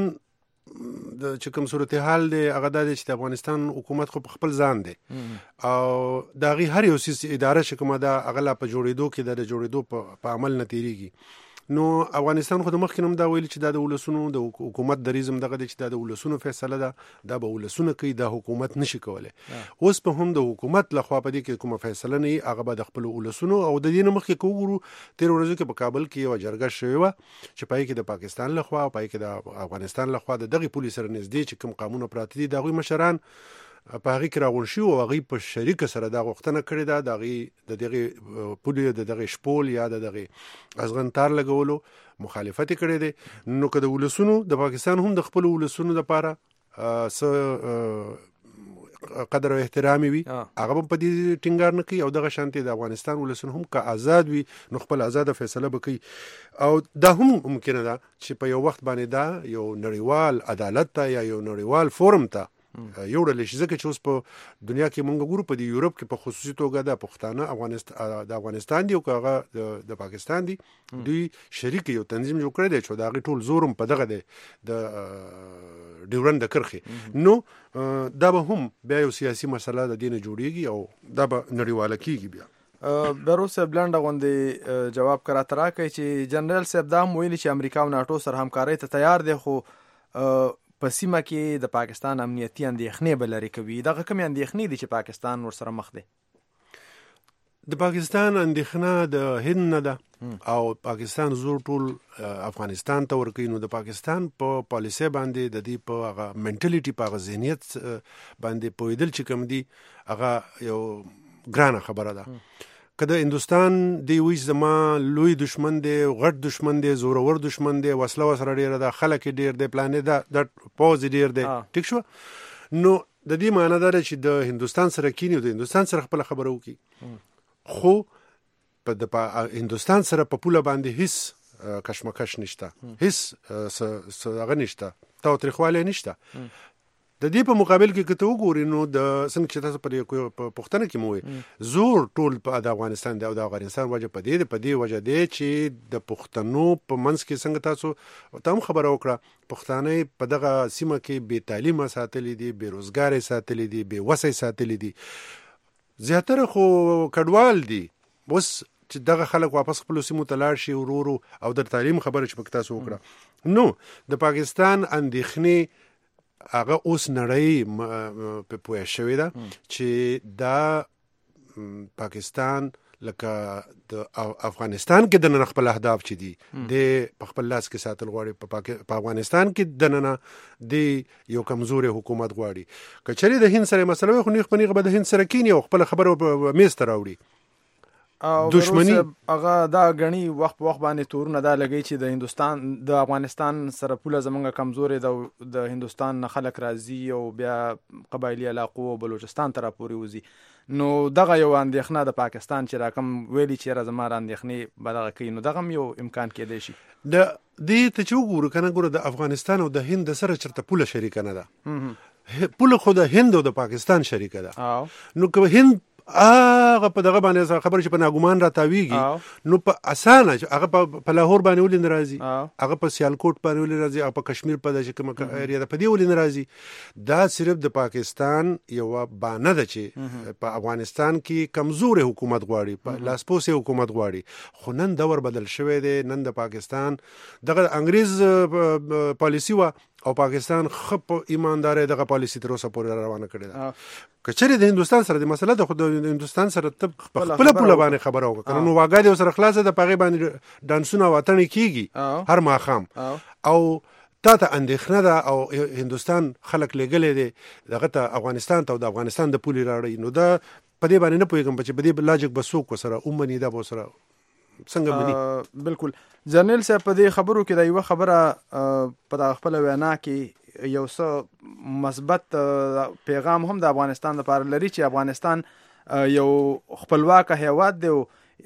د چې کوم صورتحال دی هغه دا دی چې د افغانستان حکومت خو په خپل ځان دی، او د هغې هر یو څیز اداره چې کومه ده هغه لا په جوړېدو کې ده، د جوړېدو په عمل نه تېرېږي. نو افغانستان خو د مخکې نه هم دا ویلي چې دا د ولسونو د حکومت دریځ دغه دی چې دا د ولسونو فیصله ده، دا به ولسونه کوي، دا حکومت نشي کولی. اوس په هم د حکومت لخوا په دې کې کومه فیصله نه وي، هغه به د خپلو ولسونو او د دې نه مخکې که وګورو تېرو ورځو کې په کابل کې یوه جرګه شوې وه چې په هغې کې د پاکستان لخوا او په هغې کې د افغانستان لخوا د دغې پولې سره نږدې چې کوم قامونه پراته دي د هغوی مشران په هغې کې راغونډ شوي او هغوی په شریکه سره دا غوښتنه کړې ده د هغې د دغې پولې د دغې شپول یا د دغې ازغن تار لګولو مخالفت یې کړی دی. نو که د ولسونو د پاکستان هم د خپلو ولسونو دپاره څه قدر او احترام وي هغه به په دې ټینګار نه کوي، او دغه شانتې د افغانستان ولسونه هم که آزاد وي نو خپل آزاده فیصله به کوي. او دا هم ممکنه ده چې په یو وخت باندې دا یو نړیوال عدالت ته یا یو نړیوال فورم ته یو ډول شي ځکه چې اوس په دنیا کې مونږ ګورو په یورپ کې په خصوصي توګه د پښتانه افغانستان د افغانستان دی او هغه د پاکستان دی دوی شریک یو تنظیم جوړ کړی دی چې دا غي ټول زورم په دغه دی د ډیورند د کرخي نو دا به هم بیا یو سیاسي مسله د دینه جوړیږي او دا به نړیواله کیږي بیا بیروس صاحب لنډه غوندې جواب کرا ترا کوي چې جنرال صاحب دا ویلي چې امریکا او ناتو سره همکارۍ ته تیار دی خو په سیمه کې د پاکستان امنیتي اندېښنې به لرې کوي دغه کومې اندېښنې دي چې پاکستان ورسره مخ دی د پاکستان اندېښنه د هند نه ده او پاکستان زور ټول افغانستان ته ورکوي نو د پاکستان په پالیسي باندې د دې په هغه منټالیټي په هغه ذهنیت باندې پوهېدل چې کوم دي هغه یو ګرانه خبره ده که د هندوستان دی وی زما لوی دشمن دی غټ دشمن دی زورور دشمن دی وسله وسره ډیره ده خلک ډیر دی پلان ده د پوز ډیر دی ټیک شو نو د دې معنی دا چې د هندوستان سره کینی او د هندوستان سره خپل خبرو کی خو په د هندوستان سره په پوله باندې هیڅ کشمکش نشته هیڅ څه نشته تاوتریخواله نشته د دې په مقابل کې کته وګورئ نو د څنګه چې تاسو په پښتنه کې مو زور ټول په د افغانستان د افغانستان وجه په دې په دې وجه دی چې د پښتنو په منځ کې څنګه تاسو تم خبره وکړه پښتانه په دغه سیمه کې بې تعلیمه ساتلې دي بې روزګار ساتلې دي بې وسې ساتلې دي زیاتره خو کډوال دي اوس چې دغه خلک واپس خپل سیمو ته لاړ شي ورورو او د تعلیم خبره چې پکې تاسو وکړه نو د پاکستان اندېښنې هغه اوس نړۍ په پوهه شوې ده چې دا پاکستان لکه د افغانستان کې د نن خپل اهداف چي دي د خپل لاس کې ساتل غواړي په افغانستان کې د نن د یو کمزوري حکومت غواړي کچري د هند سره مسله خو نه خپل غبه د هند سره کینی او خپل خبره میز ته راوړي دښمنی هغه دا غني وخت په وخت باندې تورونه دا لګی چې د هندستان د افغانستان سره پوله زمونږه کمزوري د د هندستان نه خلک راځي او بیا قبایلی علاقو او بلوچستان ته راپوري وځي نو دغه یو اندېښنه د پاکستان چې راکم ویلي چې راځما اندېښنې بدغه کوي نو دغه یو امکان کېدی شي د دې ته چې وګورو کنه ګوره د افغانستان او د هند سره چرته پوله شریک نه ده پوله خو د هند او د پاکستان شریک ده نو که هند هغه په دغه باندې خبر چې په ناګومان را تاویږي نو په اسانه هغه په لاهور باندې ولې ناراضي هغه په سیالکوټ باندې ولې ناراضي او په کشمیر په دغه کومه ایریا ده په دې ولې ناراضي دا صرف د پاکستان یو بانه ده چې په افغانستان کې کمزوري حکومت غواړي په لاسپوسي حکومت غواړي خو نن دور بدل شوی دی نن د پاکستان دغه انګريز پالیسی و او پاکستان خپ ایمانداري دغه پالیسی تر اوسه پورې روانه کړې ده کچري د هندستان سره د مسله د خود د هندستان سره خپل خپل باندې خبره وکړه نو واګادي سره خلاصه د پاغي باندې دانسونه وطن کیږي هر ماخام او تا ته اندېښنه ده او هندستان خلک لګلې دي دغه ته افغانستان ته د افغانستان د پولي راړي نو دا په دې باندې نه پوهیږم چې په دې لاجیک بسوک سره اومني دا به سره څنګه مني بالکل جنرال صاحب په دې خبرو کې دا یو خبره په خپل وینا کې یو څه مثبت پیغام هم د افغانستان لپاره لري چې افغانستان یو خپلواک هیواد دی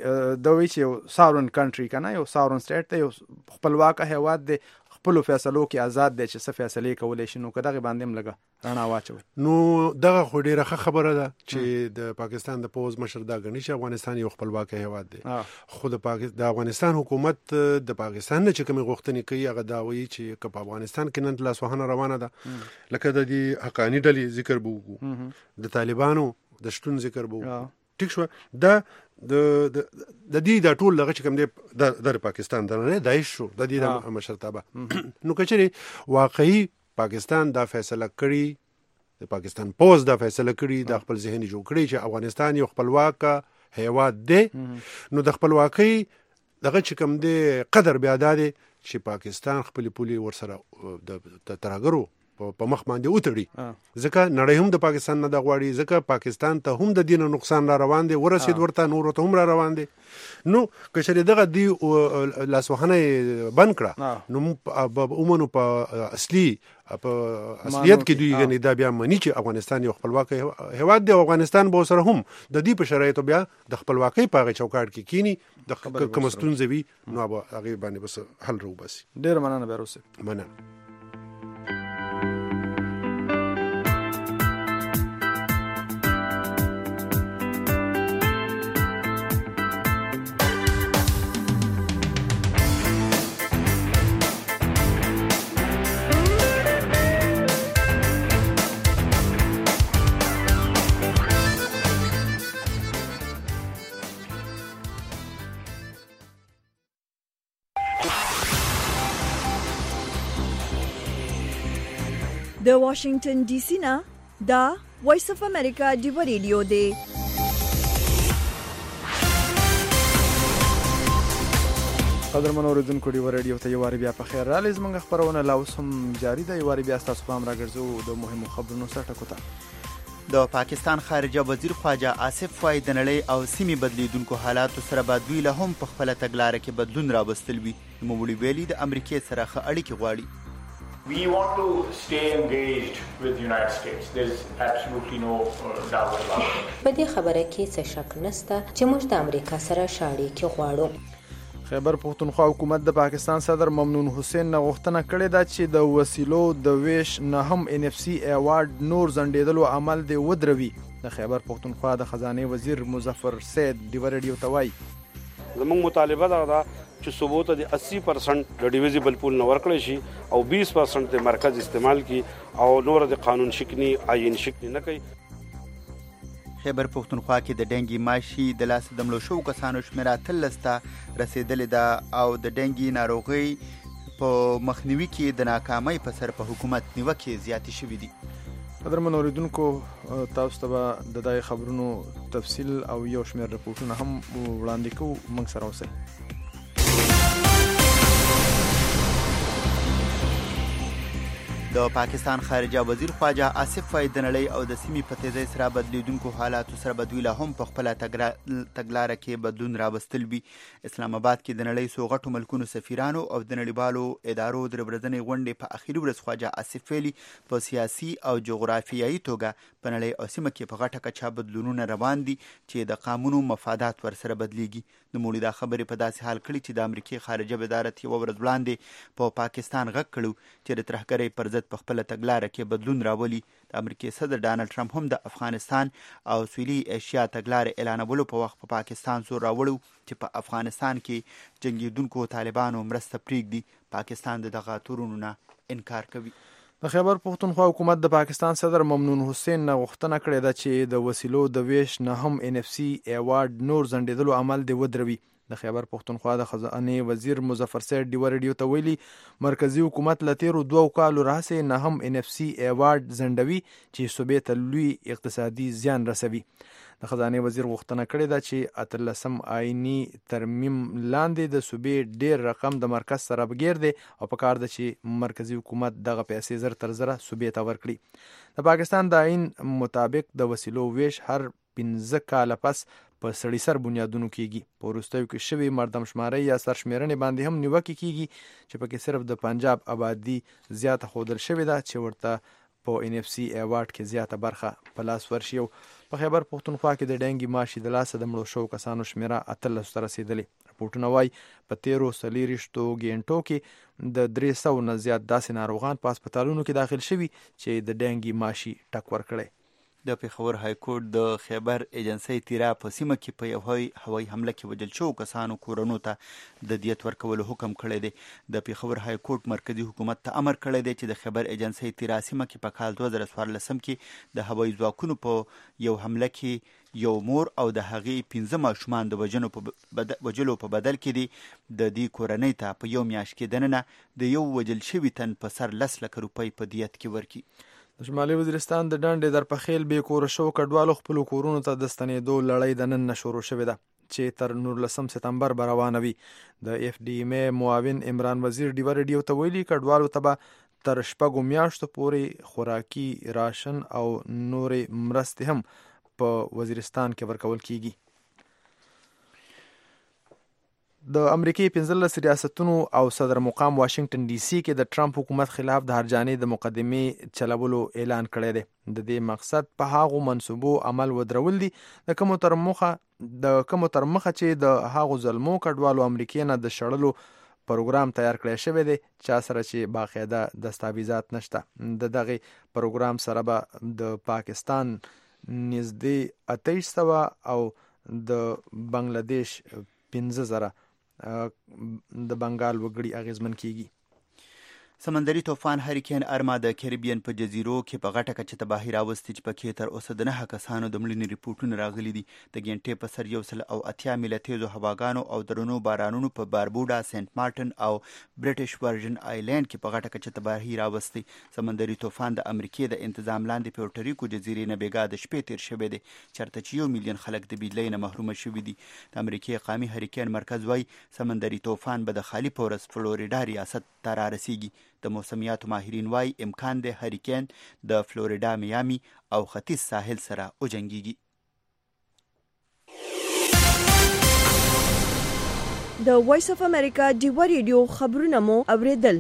د وی چې ساورن کنټری کنه یو ساورن سټیټ دی یو خپلواک هیواد دی خپل فیصلو کې آزاد دي چې څه فیصله کولای شي نو کداغه باندې هم لګا رانا واچوي نو دغه خو ډیره خبره ده چې د پاکستان د پوز مشر دا غنی چې افغانستان یو خپلواک هیواد دی خو د پاکستان د افغانستان حکومت د پاکستان نه چې کوم غوښتنې کوي هغه دا وایي چې په افغانستان کې نن لاسوهنه روانه ده لکه د دې حقانی ډلې ذکر بوګو د طالبانو د شتون ذکر بوګو ټیک شو دا د د د دې د ټول لغه چې کوم دی د پاکستان درنه دایښ شو د دې د مشرتابه نو کچري واقعي پاکستان دا فیصله کړی د پاکستان پوز دا فیصله کړی د خپل ذهني جوړ کړی چې افغانستان یو خپلواک هیواد دی نو د خپلواکۍ دغه چې کوم دی قدر بیا دی چې پاکستان خپل پولي ورسره د ترګرو په مخ باندې وتړي ځکه نړۍ هم د پاکستان نه د غواړي ځکه پاکستان ته هم د دین نقصان را روان دي ورسید ورته نور ته هم را روان دي نو کشر دغه دی لاسوهنه بند کړه نو عموما په اصلي په اصلیت کې دوی غني دا بیا مني چې افغانستان یو خپلواک هیواد دی افغانستان به سره هم د دې په شرایطو بیا د خپلواکۍ په چوکاټ کې کینی د کومستون زوی نو هغه باندې بس حل رو بس ډیر مننه بیروسه مننه د واشنگټن ډي سي نه دا وایس اف امریکا ډیو ریډیو دی. قدرمن اوریدونکو ډیو ریډیو ته یو واری بیا په خیر راغلی. زموږ خبرونه لا اوس هم جاری ده. یو واری بیا ستاسو پام راګرځو د مهمو خبرونو سره ټکو ته. د پاکستان خارجه وزیر خواجه آصف وایي د نړۍ او سیمې بدلیدونکو حالاتو سره به دوی له هم په خپله تګلاره کې بدلون راوستل وي. نوموړي ویلي د امریکې سره ښه اړیکې غواړي. We want to stay engaged with the United States. There's absolutely no doubt about it. په دې خبره کې څه شک نشته چې موږ د امریکا سره ښه اړیکې غواړو. خیبر پختونخوا حکومت د پاکستان صدر ممنون حسین نه غوښتنه کړې ده چې د وسیلو د ویش نه هم ان اف سی ایوارډ نور ځنډېدلو عمل دی ودروي. د خیبر پختونخوا د خزانه وزیر مظفر سید ډیو ریډیو ته وایي زموږ مطالبه ده چې صوبو ته د اسی پرسنټ د ډیویزیبل پول نه ورکړی شي او بیس پرسنټ د مرکز استعمال کی او نور د قانون شکنی آئین شکنی نه کوي. خیبر پختونخوا کې د ډنګي ماشي د لاس د مړو شوو کسانو شمېره اتلس ته رسېدلې ده او د ډنګي ناروغۍ په مخنیوي کې د ناکامۍ په سر په حکومت نیوکې زیاتې شوي دي. قدرمن اوریدونکو تاسو ته به د دې خبرونو تفصیل او یو شمېر رپورټونه هم وړاندې کوو. موږ سره اوسئ. د پاکستان خارجه وزیر خواجه آصف وایي د نړۍ او د سیمې په تیزۍ سره بدلیدونکو حالاتو سره به دوی لا هم په خپله تګلاره کې بدلون راوستل وي. اسلام آباد کې د نړۍ څو غټو ملکونو سفیرانو او د نړیوالو ادارو د ورځنۍ غونډې په اخري ورځ خواجه آصف ویلي په سیاسي او جغرافیایي توګه په نړۍ او سیمه کې په غټه کچه بدلونونه روان دي چې د قانونو مفادات ورسره بدلیږي. نوموړي دا خبرې په داسې حال کړي چې د امریکې خارجه وزارت یوه ورځ وړاندې په پاکستان غږ کړو چې د ترهګرۍ پر ضد په خپله تګلاره کې بدلون راولي. د امریکې صدر ډانلډ ټرمپ هم د افغانستان او سویلي ایشیا تګلارې اعلانولو په وخت په پا پاکستان زور راوړو چې په افغانستان کې جنګېدونکو طالبانو مرسته پرېږدي. پاکستان د دغه تورونو نه انکار کوي. د خیبر پختونخوا حکومت د پاکستان صدر ممنون حسین نه غوښتنه کړې ده چې د وسیلو د ویش نه هم ان اف سی ایوارډ نور ځنډېدلو عمل دی ودروي. د خیبر پختونخوا د خزانه وزیر مظفر سید ډیو ریډیو ته ویلي مرکزی حکومت له تیرو دوو کالو راهیسې نه هم ان اف سی ایوارډ ځنډوي چې صوبې ته لوی اقتصادي زیان رسوي. د خزانه وزیر غوښتنه کړې ده چې اتلسم آئینی ترمیم لاندې د صوبې ډیر رقم د مرکز سره بغیر دی او په کار ده چې مرکزی حکومت دغه پیسې زر تر زره صوبې ته ورکړي. د پاکستان د آئین مطابق د وسیلو ویش هر پنځه کاله پس په سړي سر بنیادونو کېږي. په وروستیو کې شوي مردم شمارۍ یا سرشمېرنې باندې هم نیوکې کېږي چې پکې صرف د پنجاب آبادي زیاته ښودل شوې ده چې ورته په ان اف سی ایوارډ کې زیاته برخه په لاس ورشي. او په خیبر پختونخوا کې د ډنګي ماشي د لاسه د مړو شوو کسانو شمېره اتلسو ته رسېدلې. رپورټونه وایي په تیرو څلېرویشتو ګینټو کې د درې سوو نه زیات داسې ناروغان په هسپتالونو کې داخل شوي چې د ډنګي ماشي ټک ورکړی. د پېښور هایکورټ د خیبر ایجنسۍ تیرا په سیمه کې په یو هوایي حمله کې وژل شوو کسانو کورونو ته د دیت ورکولو حکم کړی دی. د پېښور هایکورټ مرکزي حکومت ته امر کړی دی چې د خیبر ایجنسۍ تیرا سیمه کې په کال دوه زره څوارلسم کې د هوایي ځواکونو په یو حمله کې یو مور او د هغې پنځه ماشومان د وژلو په بدل کې دي د دې کورنۍ ته په یو میاشت کې دننه د یو وژل شوي تن په سر لس لکه روپۍ په دیت کې ورکړي. د شمالي وزیرستان د ډنډې در پخیل بې کوره شوو کډوالو خپلو کورونو ته د ستنېدو لړۍ د نن نه شروع شوې ده چې تر نولسم سپتمبر به روانه وي. د اف ډي ایم ای معاون عمران وزیر ډیو ریډیو ته ویلي کډوالو ته به تر شپږو میاشتو پورې خوراکي راشن او نورې مرستې هم په وزیرستان کې ورکول کیږي. د امریکای پنځلس ریاستونو او صدر مقام واشنگټن ډي سي کې د ټرمپ حکومت خلاف د هرجانې د مقدمې چلولو اعلان کړی دی. د دې مقصد په هغو منصوبو عمل ودرول دي د کومو تر مخه د کومو تر مخه چې د هغو ظلمو کډوالو امریکای نه د شړلو پروګرام تیار کړی شوی دی چا سره چې باقاعده دستاویزات نشته. د دغه پروګرام سره به د پاکستان نږدې اتهیش سوه او د بنگلاديش پنځه زره د بنگال وګړي اغیزمن کیږي. سمندري طوفان هریکین ارما د کریبین په جزیرو کې په غټه کچه تباهي راوستې چې پکې تر اوسه د نهه کسانو د مړینې ریپورټونه راغلي دي. د ګینټې په سر یو سل او اتیا میله تیزو هواګانو او درنو بارانونو په باربوډا، سینټ مارټن او برټش ورجن آیلینډ کې په غټه کچه تباهي راوستې. سمندري طوفان د امریکې د انتظام لاندې پیورټریکو جزیرې نه بېګا د شپې تیر شوی دی، چېرته چې یو میلیون خلک د بجلۍ نه محرومه شوي دي. د امریکې قومي هریکین مرکز وایي سمندري طوفان به د خالي په ورځ فلوریډا ریاست ته رارسیږي. د موسمیاتو ماهرین وایي امکان دی هریکین د فلوریډا، میامي او ختیځ ساحل سره وجنګیږي. د وایس اف امریکا ډیوا ریډیو خبرونه مو اوریدل.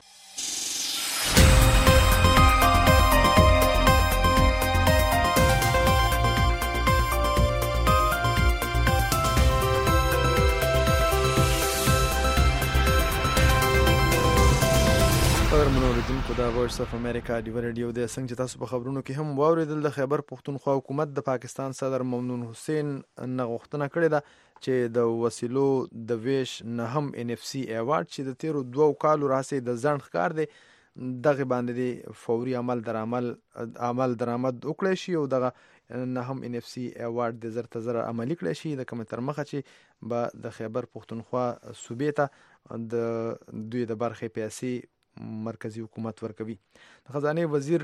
منوریدونکو د وایس اف امریکا ډیوا ریډیو د څنګه چې تاسو په خبرونو کې هم واوریدل، د خیبر پښتونخوا حکومت د پاکستان صدر ممنون حسین نه غوښتنه کړې ده چې د وسیلو د ویش نه هم ان اف سی ایوارډ چې د تیرو دوو کالو راځي د ځنډ ښکار دی دغه باندې فوري عمل درعمل عمل درآمد وکړي شي او دغه نه هم ان اف سی ایوارډ د زر تزر عملی کړي شي. د کوم تر مخه چې به د خیبر پښتونخوا صوبې ته د دوی د برخې پیسې مرکزی حکومت ورکوي. د خزانه وزیر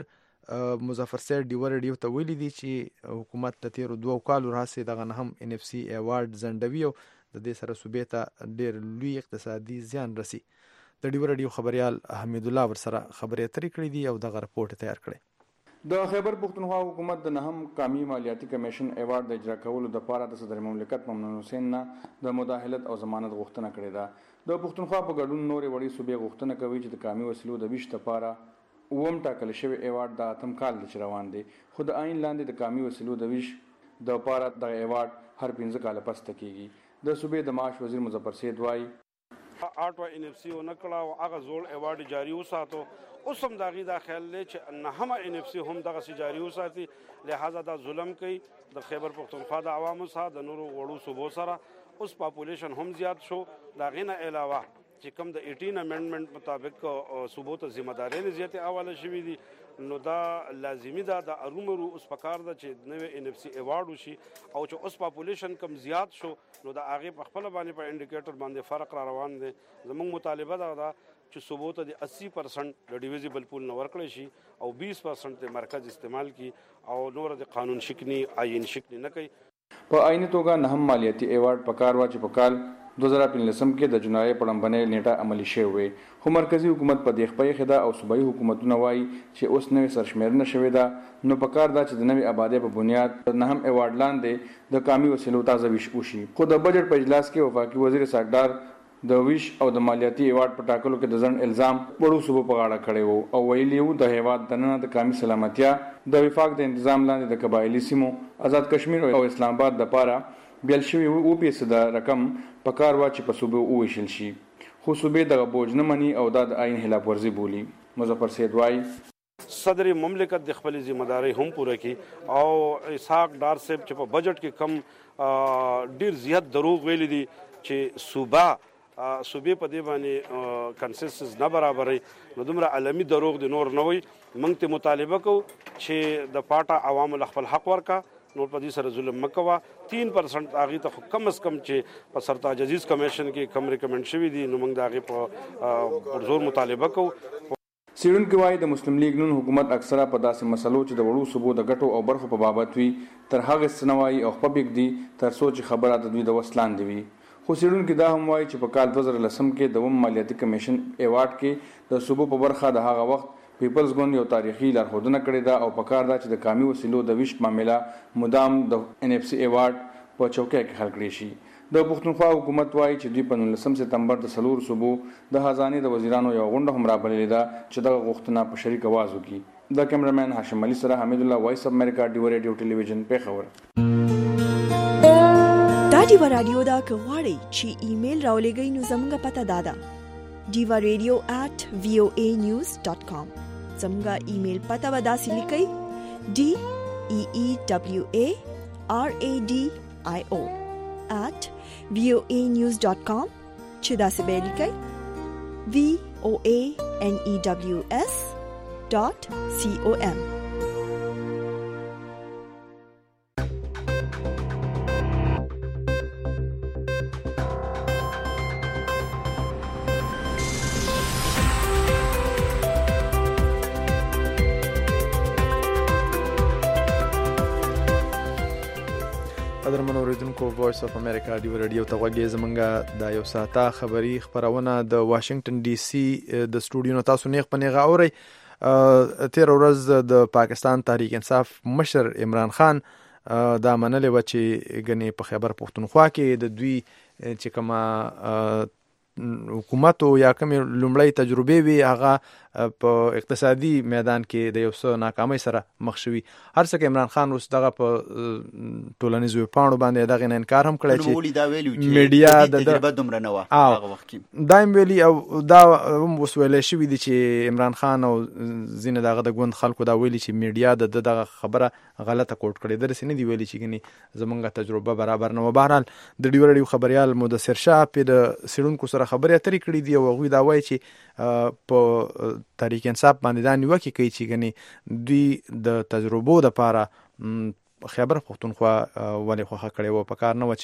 مظفر سید ډیوا ریډیو ته ویلي دي چې حکومت د تیرو دوه کالو راځي دغه نه هم ان اف سی ایوارډ زندوي او د دې سره صوبې ته ډېر لوی اقتصادي زیان رسي. د ډیوا ریډیو خبريال حمید الله ورسره خبرې اترې کړې دي او دغه رپورټ تیار کړی. د خیبر پښتونخوا حکومت د نهم قومي مالیاتي کمیشن ایوارډ د اجرا کولو لپاره د صدر مملکت ممنون حسین نه د مداخلت او ضمانت غوښتنه کړې ده. د پښتونخوا په ګډون نورې وړې صوبې غوښتنه کوي چې د قومي وسیلو د ویش لپاره اووم ټاکل شوی ایوارډ د اتم کال د روان دی، خو د عین لاندې د قومي وسیلو د ویش د لپاره د ایوارډ هر پنځه کاله پس کېږي. د صوبې د معاش وزیر مظفر سید وایي آټو ان اف سی او نکړه او هغه زول ایوارډ جاری وساتو. اوس هم داغي دا خیال لري چې نه هم ان اف سی هم دغه سي جاری وساتي، لہذا دا ظلم کوي د خیبر پښتونخوا د عوامو سره د نورو وړو صوبو سره. اوس پاپولیشن هم زیات شو، دا غینه علاوه چې کوم د اټین امندمنت مطابق صوبو ته ذمہ داري نه زیاتې حواله شوې دي، نو دا لازمی ده د ارومرو اوس پکار ده چې نوې ان اف سی ایوارډ وشي او چې اوس پاپولیشن کم زیات شو نو دا هغه په خپل باندې په انډیکیټر باندې فرق را روان دي. زموږ مطالبه ده چې صوبو ته د اسی پرسنټ د ډیویزیبل پول نه ورکړي شي او بیس پرسنټ د مرکز استعمال کی او نور د قانون شکنی آئین شکنی نه کوي. په عیني توګه نه هم مالیاتي ایوارډ پکار وا چې په کال دو هزار پنځلسم کې د جنوري په لومړنۍ نیټه عملي شوی وي، خو مرکزی حکومت په دې خپې خدا او صوبایي حکومتونه وایي چې اوس نوې سرشمیرنه شوې ده، نو پکار دا چې د نوې آبادی په بنیاد نه هم ایوارډ لاندې د قومي وسیلو تازه ویش وشي. خو د بجټ په اجلاس کې وفاقي وزیر ساګدار د ویش او د مالیاتي ایوارډ په ټاکلو کې د ځن الزام وړو صوبو په غاړه کړی وو او ویلي وو د هیواد دننه د قومي سلامتیا د وفاق د تنظیم لاندې د قبایلی سیمو آزاد کشمیر او اسلام آباد د پاره بیل شوی او پیسې د رقم په کار وا چې په صوبو وویشل شي، خو صوبې دغه بوج نه مني او د عین خلاف ورزي بولی. مظفر سید وایي صدر مملکت د خپل ذمہ داری هم پوره کی او اسحاق ډار صاحب چې په بجټ کې کم ډیر زیات دروغ ویل دي چې صوبه صوبې په دې باندې کنسنسس نه برابرې، نو دومره عالمي دروغ د نور نه وي. موږ ته مطالبه کوو چې د پاټا عوامو خپل حق ورکا، نور په دې سره ظلم مکوا. تین پرسنټ هغه ته کم از کم چې په سرتاج عزیز کمیشن کې کم ریکمنډ شوی دي، نو موږ د هغې په زور مطالبه کوو. څېړونکي وایي د مسلم لیگ نون حکومت اکثره په داسې مسلو چې د وړو صوبو د ګټو او برخو په بابت وي تر هغې څه نه وایي او خپه پرېږدي تر څو چې خبره د دوی د وس لاندې وي. خو څېړونکي دا هم وایي چې په کال دوه زره لسم کې دوم مالیاتي کمیشن ایوارډ کې د صوبو په برخه د هغه وخت پیپلز ګوند یو تاریخي لارښودنه کړې ده او پکار ده چې د قومي وسیلو د ویش معامله مدام د ان اف سی ایوارډ په چوکۍ کې حل کړی شي. د پښتونخوا حکومت وایي چې دوی په نولسم سپتمبر د څلورو صوبو د خزانې د وزیرانو یو غونډه هم رابللې ده چې دغه غوښتنه په شریک اواز وکړي. د کیمرامین هاشم علي سره حمید الله، وایس اف امریکا ډیوا ریډیو ټلویزیون پیښور. دا ډیوا رادیو دا کغواړي چې ایمیل راولېږئ نو زموږ پته دا ده ډیوا ریډیو ایٹ وی او ای نیوز ډاٹ کام. زموږ ایمیل پته به داسې لیکئ ډي ای ای ډبلیو ای آر ای ډي آی او at وی او ای نیوز ډاٹ کام چې داسې به لیکئ V O A N E W S dot C O M. قدرمن اوریدونکو وایس اف امریکا دی رادیو ته غوږی زمونږه د یو ساعته خبری خبرونه د واشنگټن ډي سي د سټوډیو تاسو نه خپنیغه اوري. تیر ورځ د پاکستان تحریک انصاف مشر عمران خان دا منلې و چې غني په خیبر پختونخوا کې د دوی چې کما حکومت او یا کوم لومړی تجربه وی هغه په اقتصادي میدان کې د یو څه ناکامۍ سره مخ شوی. هر څه کې عمران خان اوس دغه په ټولنیزو پاڼو باندې دغه نه انکار هم کړی چې میډیا د تجربه دومره نه و هغه وخت کې دایم ویلي او دا اوس ویل شوی دی چې عمران خان او زینه دغه د ګوند خلکو دا ویلي چې میډیا د دغه خبره غلطه کوټ کړې درسې نه دی ویلي چې ګني زمونږه تجربه برابر نه و. بهرحال د ډیو رادیو خبريال مدثر شاه په د سړونکو سره خبرې اترې کړې دي او غوي دا وایي چې په تحریک انصاف باندې دا نیوکه کوي چې ګني دوی د تجربو د لپاره خیبر پختونخوا ولې خوخه کړي و په کار نه و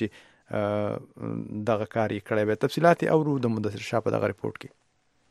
چې دغه کاری کړي به تفصيلات اورو د مدثر شاه په دغه ریپورت کې.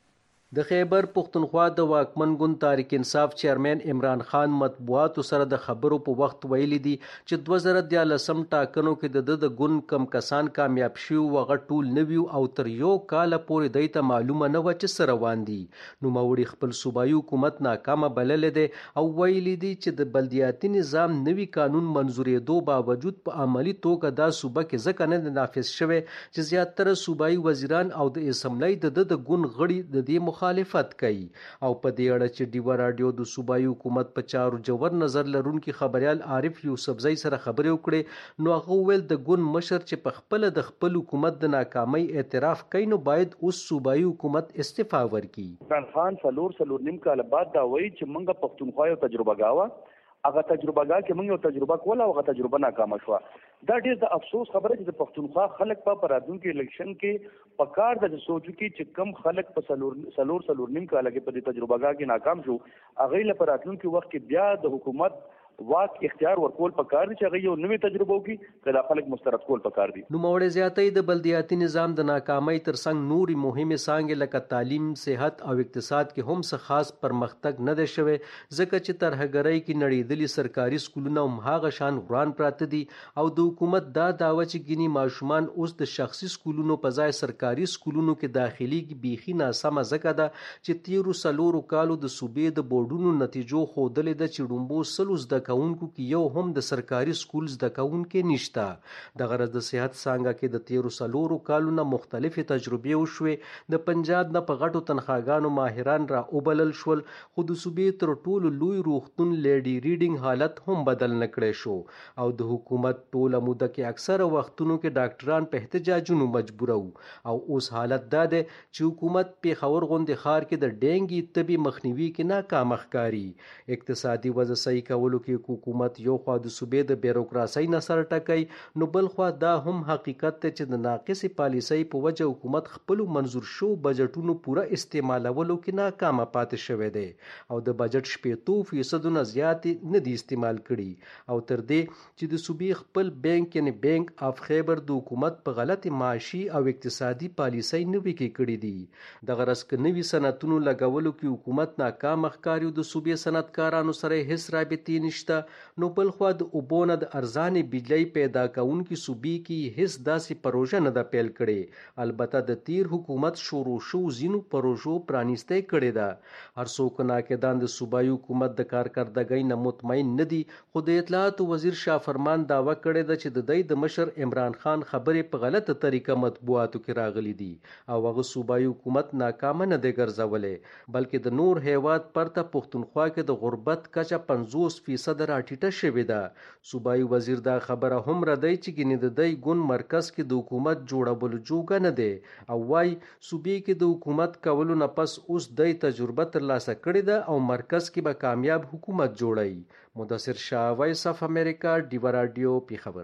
د خیبر پختونخوا د واکمن ګوند تحریک انصاف چیرمن عمران خان مطبوعاتو سره د خبرو په وخت ویلي دي چې دوه زره دیارلسم ټاکنو کې د د ګوند کم کسان کامیاب شي وغه ټول نویو او تر یو کال پورې دای ته معلومه نه و چې سره روان دي. نو موري خپل صوبایي حکومت ناکامه بلل دي او ویلي دي چې د بلدیاتي نظام نوی قانون منزورې دو باوجود په عملی توګه دا صوبه کې ځکه نه نافذ شوه چې زیاتره صوبایي وزیران او د اسمبلی د د ګوند غړي د دې مخالفت کوي. او په دې اړه چې ډیو رادیو د صوبایي حکومت په چارو جوړ نظر لرونکي خبريال عارف یوسفزئی سره خبرې وکړې نو هغه ویل د ګوند مشر چې په خپل د خپل حکومت د ناکامۍ اعتراف کوي نو باید اوس صوبایي حکومت استعفا ورکړي. عمران خان سلور سلور نیم کال بعد دا وایي چې موږ پښتونخوا یو تجربه گاوه هغه تجربه گا کې موږ یو تجربه کوله او هغه تجربه ناکامه شو. دا ډیر د افسوس خبره چې د پښتونخوا خلک په پرادونکو الیکشن کې په کار د سوچو کې چې کم خلک په سلور سلور سلور نیم کال کې په دې تجربه گا کې ناکام شو هغه له پرادونکو وخت کې بیا د حکومت واک اختیار ورکول پکار دي چې هغه یو نوې تجربه وکړي کله خلک مسترد کول پکار دي. نو موړې زیاتې د بلدیاتي نظام د ناکامۍ ترڅنګ نوري مهمه څانګې لکه تعلیم، صحت او اقتصاد کې هم څه خاص پرمختګ نه دی شوی ځکه چې ترهګرۍ کې نړیدلي سرکاري سکولونه هم هغه شان وران پراته دي او د حکومت دا داوا چې ګینی ماشومان اوس د شخصي سکولونو په ځای سرکاري سکولونو کې داخلي کې بيخي ناسمه ځکه ده چې تیرو سلورو کالو د صوبې د بورډونو نتیجو خودلې د چړومبو سلوز د کونکو کې یو هم د سرکاري سکولز د کونکو نشته. د غرض د صحت څنګه کې د تیرو سلورو کالونو مختلفې تجربې وشوې د پنجاب نه په غټو تنخواګانو ماهران را وبلل شول خو د صوبې تر ټولو لوی روغتون لیډي ریډینګ حالت هم بدل نکړې شو او د حکومت ټوله موده کې اکثره وختونو کې ډاکټران په احتجاجونو مجبور وو او اوس حالت دا ده چې حکومت په خور غوندې خار کې د ډینګي طبي مخنیوي کې ناکام ښکاری. اقتصادي وضع صحیح کولو کې حکومت یو خوا د صوبې د بیروکراسي نه سر ټکای نو بل خوا دا هم حقیقت ته چې د ناقصې پالیسۍ په وجه حکومت خپل منظور شو بجټونو پوره استعمالولو کې ناکام پاتې شوی دی او د بجټ شپږ فیصد نه زیات نه دی استعمال کړي او تر دې چې د صوبې خپل بانک یعنی بانک اف خیبر د حکومت په غلط معاشي او اقتصادي پالیسۍ نوي کې کړي دي. د غرض ک نوي صنعتونو لګولو کې حکومت ناکام ښکاری د صوبې صنعتکارانو سره هیڅ رابطې نشته نو بل خو د اوبونه د ارزانې بجلی پیدا کونکي صوبې کې هیڅ داسې پروژه نه ده پیل کړې. البته د تیر حکومت شروع شو زینو پروژو پرانیسته کړې ده. هر څوک ناکدان د صوبایي حکومت د کارکردګۍ نه مطمئن نه دي خو د اطلاعات وزیر شاه فرمان داوا کړې ده چې د دوی د مشر عمران خان خبرې په غلطه طریقه مطبوعاتو کې راغلي دي او هغه صوبایي حکومت ناکام نه دی ګرځولې بلکې د نور هیواد پرته پښتونخوا کې د غربت کچه پنځوس فیصد راټیټه شوې ده. صوبایي وزیر دا خبره هم ردی چې ګینه د دای ګون مرکز کې د حکومت جوړول جوګه نه دی او وايي صوبې کې د حکومت کولو نه پس اوس دای تجربه ترلاسه کړې ده او مرکز کې به کامیاب حکومت جوړي. مدثر شاه وایس اف امریکا ډیو رادیو پی خبر.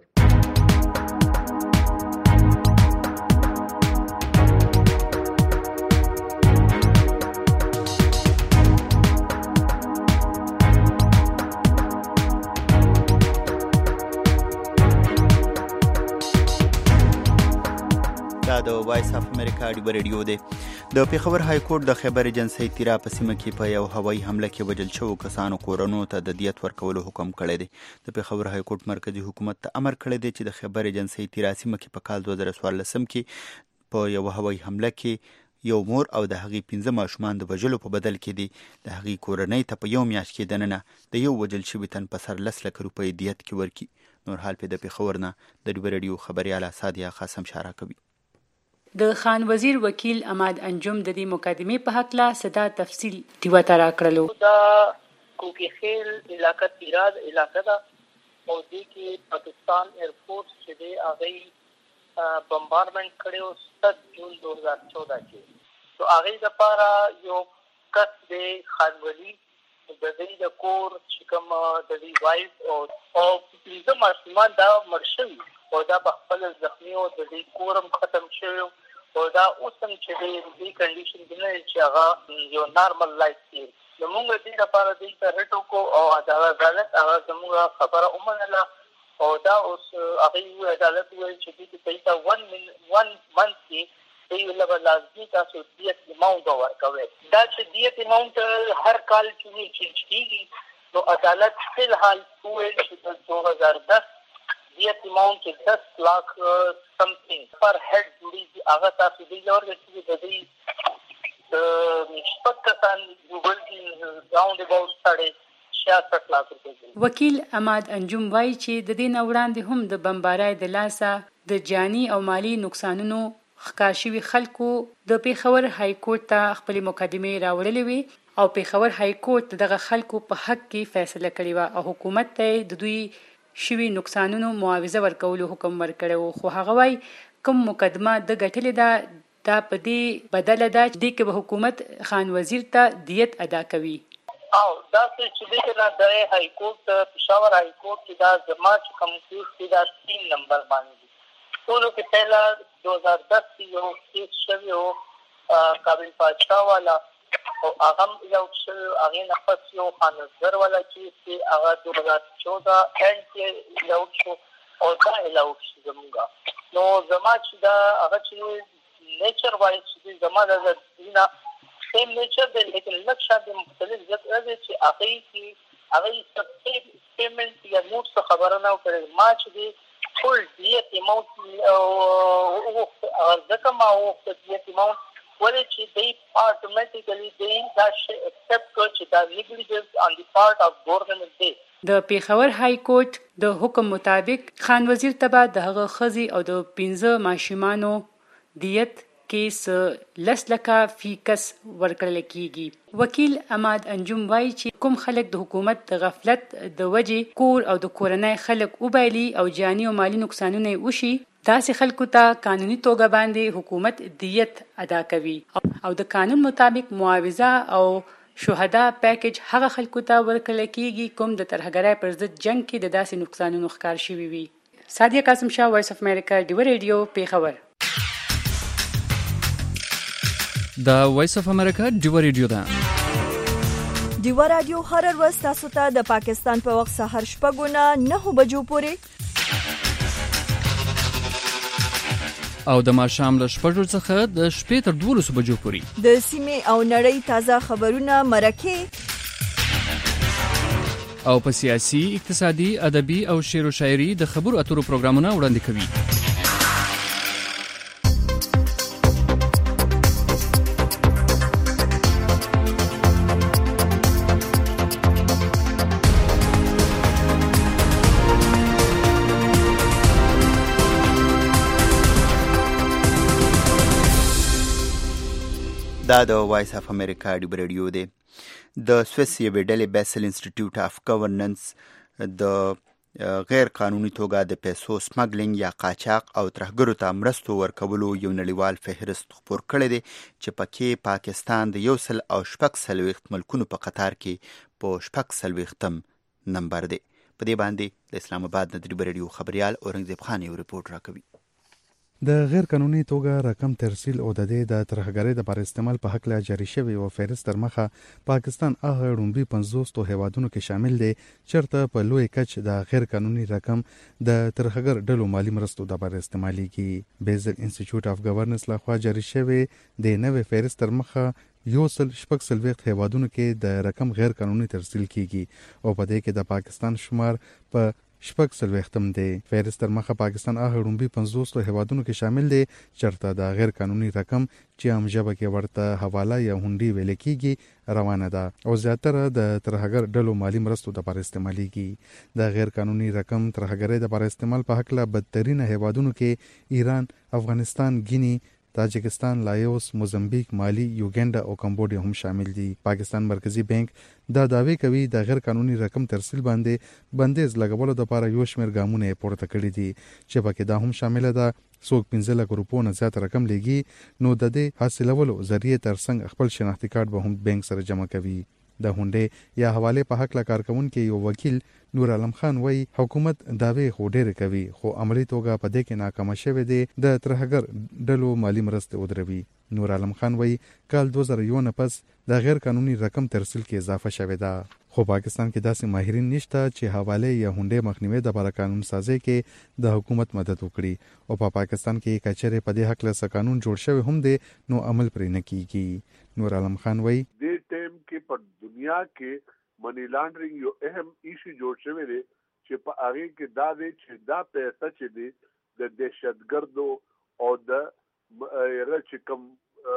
د وایس اف امریکا ډیو ریډیو دی. د پیښور های کورټ د خیبر ایجنسی تیرا په سیمه کې په یو هوایي حمله کې وژل شوو کسانو کورونو ته د دیت ورکولو حکم کړی دی. د پیښور های کورټ مرکزی حکومت ته امر کړی دی چې د خیبر ایجنسی تیرا سیمه کې په کال دوه زره څوارلسم کې په یو هوایي حمله کې یو مور او د هغې پنځه ماشومان د وژلو په بدل کې دي د هغې کورنۍ ته په یو میاشت کې دننه د یو وژل شوي تن په سر لس لکه روپۍ دیت کې ورکړي. نور حال په د پیښور نه د ډیو ریډیو خبریاله سادیه قاسم شارع کوي. د خان وزیر وکیل اماد انجم د دې مقدمې په هکله صدا تفصیل دیوا ته راکړلو. دا کوکی خیل علاقه تیراد علاقه ده او دې کې پاکستان ایرفورس چې دی هغه بمبارمنٹ کړو ست جون دو هزار چودہ کې. تو هغه لپاره یو کس دی خان ولی د دې د کور چې کوم د دې وایف او او پلیزه ماشومان دا مرشوي او دا په خپل زخمی او د دې کورم ختم شوی او دا اوس هم چې دې کنډیشن دی نه چې هغه یو نارمل لایف دی. نو موږ دې لپاره دې ته رټو کو او عدالت هغه زموږ خبره ومنله او دا اوس هغه عدالت وایي چې دې ته پیسه ون ون منث کې دی لږه لازمي تاسو دیت اماونټ ورکوي. دا چې دیت اماونټ هر کال چې چینج کیږي نو عدالت فی الحال وایي چې د دو هزار دس دیت اماونټ دس لاکھ سمثینګ پر هډ جوړي هغه تاسو دی ورته چې د دې د شپږ کسان ګوګل کې راوند اباوټ ساړه چھیاسٹھ لاکھ روپے. وکیل اماد انجم وایي چې د دې نه وړاندې هم د بمبارۍ د لاسه د جاني او مالی نقصانونو ښکار شوي خلکو د پیښور های کورټ ته خپلې مقدمې راوړلې وې او پیښور های کورټ دغه خلکو په حق کې فیصله کړې وه او حکومت ته د دوی شوي نقصانونو معاوضه ورکولو حکم ورکړی و. خو هغه وایي کوم مقدمه د ګټلې ده دا په دې بدله ده چې دې کې به حکومت خان وزیر ته دیت ادا کوي. او دا چې دې کې نه د های کورټ پېښور های کورټ کې دا زما چې کوم کیس دی دا تین نمبر باندې ټولو کې پهلا دو هزار دس کې یو کیس شوی و قابل پادشاه والا او هغه یو شل هغه نه پس یو خانزر والا کیس دی هغه دو هزار چودہ اند کې یو شو او دا یو شو زموږه. نو زما چې دا هغه چې نیچر وایي چې زما د دینه سیم نیچر دی لیکن لکشا د مختلف ځت راځي چې هغه کې هغه سب پیمنٹ یا نوټ څه خبره نه کړي ما چې دی ټول دیت اماونټ او ځکه ما او دیت اماونټ ولې چې دی اتوماتیکلی دی دا شی اکسپټ کړ چې دا نیګلیجنس آن دی پارت اف ګورنمنت دی. د پیښور های کورټ د حکم مطابق خان وزیر ته به د هغه ښځې او د پنځه ماشومانو دیت کیس لس لکه فی کس ورکړل کیږي. وکیل اماد انجم وایي چې کوم خلک د حکومت د غفلت د وجې کور او د کورنۍ خلک وبایلي او جاني او مالی نقصانونه وشي داسې خلکو ته قانوني توګه باندې حکومت دیت ادا کوي او د قانون مطابق معاوضه او شهدا پیکج هغه خلکو ته ورکړل کیږي کوم د ترهګرۍ پر ضد جنگ کې د داسې نقصانونو ښکار شوي وي. سادیه قاسم شاه، وایس اف امریکا، ډیو ریډیو، پیښور. د وایس اف امریکا ډیو ریډیو ده. ډیو رادیو هر ورځ تاسو ته د پاکستان په وخت سهار شپږ نه نه بجو پورې او د ماښام له شپږو څخه د شپې تر دولسو بجو پورې د سیمې او نړۍ تازه خبرونه مرکه او په سیاسي، اقتصادي، ادبي او شعر و شاعري د خبرو اترو پروګرامونه وړاندې کوي. دا د وایس اف امریکا ډیو ریډیو دی. د سویس یوې ډلې بیسل انسټیټیوټ اف ګورننس د غیر قانوني توګه د پیسو سمګلینګ یا قاچاق او ترهګرو ته مرستو ورکولو یو نړیوال فهرست خپور کړی دی چې پکې پاکستان د یو سل او شپږ څلوېښت ملکونو په قطار کې په شپږ څلوېښتم نمبر دی. په دې باندې د اسلام آباد د ډیو ریډیو خبریال اورنګزیب خان یو ریپورت راکوي. د غیر قانوني توګه رقم ترسیل او د دې د ترهګرۍ د بار استعمال په حق لا جاری شوی او فهرست تر مخه پاکستان هغه ړومبي پنځوس تو هیوادونو کې شامل دی چرته په لوی کچ د غیر قانوني رقم د ترهګر ډلو مالی مرستو د بار استعماليږي. بیزل انسټیټیوټ اف گورننس لخوا جاری شوی د نوې فهرست تر مخه یو سل شپږ سلويخت هیوادونو کې د رقم غیر قانوني ترسیل کیږي او په دې کې د پاکستان شمار په شپږ سلويختم دی. فهرست تر مخه پاکستان هغه ړومبي پنځوس تو هیوادونو کې شامل دی چرته د غیر قانوني رقم چې عام ژبه کې ورته حواله یا هونډي ویل کیږي روانه ده او زیاتره د ترهګر ډلو مالی مرستو د بار استعماليږي. د غیر قانوني رقم ترهګرۍ د بار استعمال په حق لا بدترین هیوادونو کې ایران، افغانستان، ګینی، تاجکستان، لایوس، موزمبیک، مالی، یوګنډا او کمبوډیا هم شامل دي. پاکستان مرکزی بانک دا دعوی کوي د غیر قانوني رقم ترسیل باندې بندیز لګولو لپاره یو شمېر ګامونه پورته کړي دي چې پکې دا هم شامل ده څوک پنځه لک روپو نه زیات رقم لګي نو د دې حاصلولو ذریعہ ترڅنګ خپل شناختی کارت به هم بانک سره جمع کوي. د هونډې یا حواله په حق لا کارکونکو یو وکیل نور عالم خان وای حکومت داوی خو ډېر کوي خو عملی توګه په دې کې ناکام شوه دی د ترهګر ډلو مالی مرسته ودروي. نور عالم خان وای کال دوه زره یو نه پس د غیر قانوني رقم ترسیل کې اضافه شوه ده خو پاکستان کې داسې ماهرین نشته چې حواله یا هونډې مخنیوي د بار قانون سازي کې د حکومت مدد وکړي او په پاکستان کې کچره په دې حق له قانون جوړ شوی هم دی نو عمل پرې نه کیږي. نور عالم خان وای د ټیم کې په دنیا کې منی لانډرینګ یو اهم ایشو جوړ شوی دی چې په هغه کې دا دی چې دا پیسې چې دی د دهشتګردو او د هغه چې کوم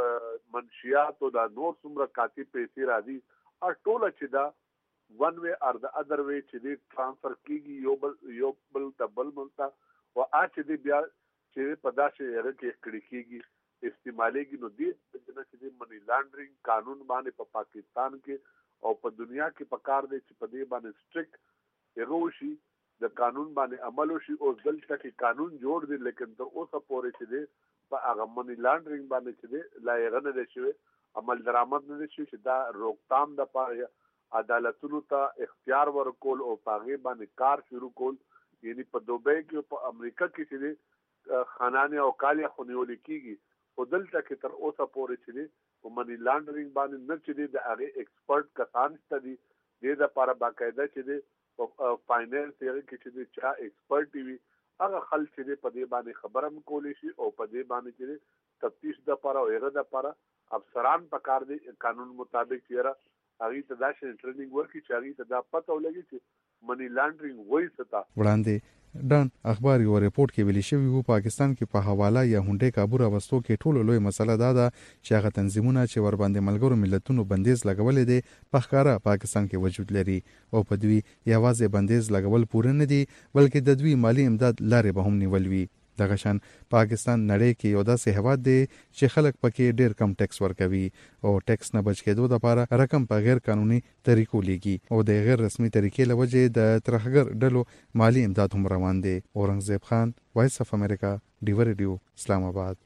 منشیات او د نور څومره کاتی پیسې راځي ار ټوله چې دا ون وی ار د اذر وی چې دی ټرانسفر کیږي یو بل یو بل ته بل ملتا او اچ دی بیا چې په داسې هغه کې کړي کیږي استعمالېږي نو دې چې د منی لانډرینګ قانون باندې په پا پاکستان کې او په دنیا کې په کار دی چې په دې باندې سټریکټ هغه وشي د قانون باندې عمل وشي او دلته کې قانون جوړ دی لیکن تر اوسه پورې چې دی په هغه منی لانډرینګ باندې چې دی لایغه نه دی شوی عمل درآمد نه دی شوی چې دا روکتام د پاره عدالتونو ته اختیار ورکول او پاغه باندې کار شروع کول یعنی په دوبۍ کې په امریکا کې چې دی خانانه او کالیا خونیول کیږي او دلته کې تر اوسه پورې چې دی په منی لانډرینګ باندې نه چې دی د هغه ایکسپرت کسان ست دي د لپاره باقاعده چې دی په فاینانس یې کې چې دی چا ایکسپرت وي هغه خلک چې دی په دې باندې خبرم کولی شي او په دې باندې چې تفتیش د لپاره او هغه د لپاره افسران په کار دي قانون مطابق چې هغه ته دا شې ټریننګ ورکړي چې هغه ته دا پته ولګي چې منی لانډرینګ وایي ستا وړاندې ډان اخبار یو ریپورت کې ویل شوی وو پاکستان کې په حواله یا هونډې کابو راوستو کې ټولو لوی مسله دا ده چې هغه تنظیمونه چې ور باندې ملګرو ملتونو بندیز لګولې دي په ښکارا پاکستان کې وجود لري او په دوی یوازې بندیز لګول پوره نه دي بلکې د دوی مالی امداد لارې به هم نیول وي. دغه شان پاکستان نړۍ کې یو داسې هیواد دی چې خلک پکې ډېر کم ټیکس ورکوي او ټیکس نه بچ کېدو لپاره رقم په غیر قانوني طریقو لګي او د غیر رسمي طریقې لوجه د ترهګر ډلو مالی امداد هم روان دي. اورنګزیب خان، وایس اف امریکا، ډیو ریډیو، اسلام آباد.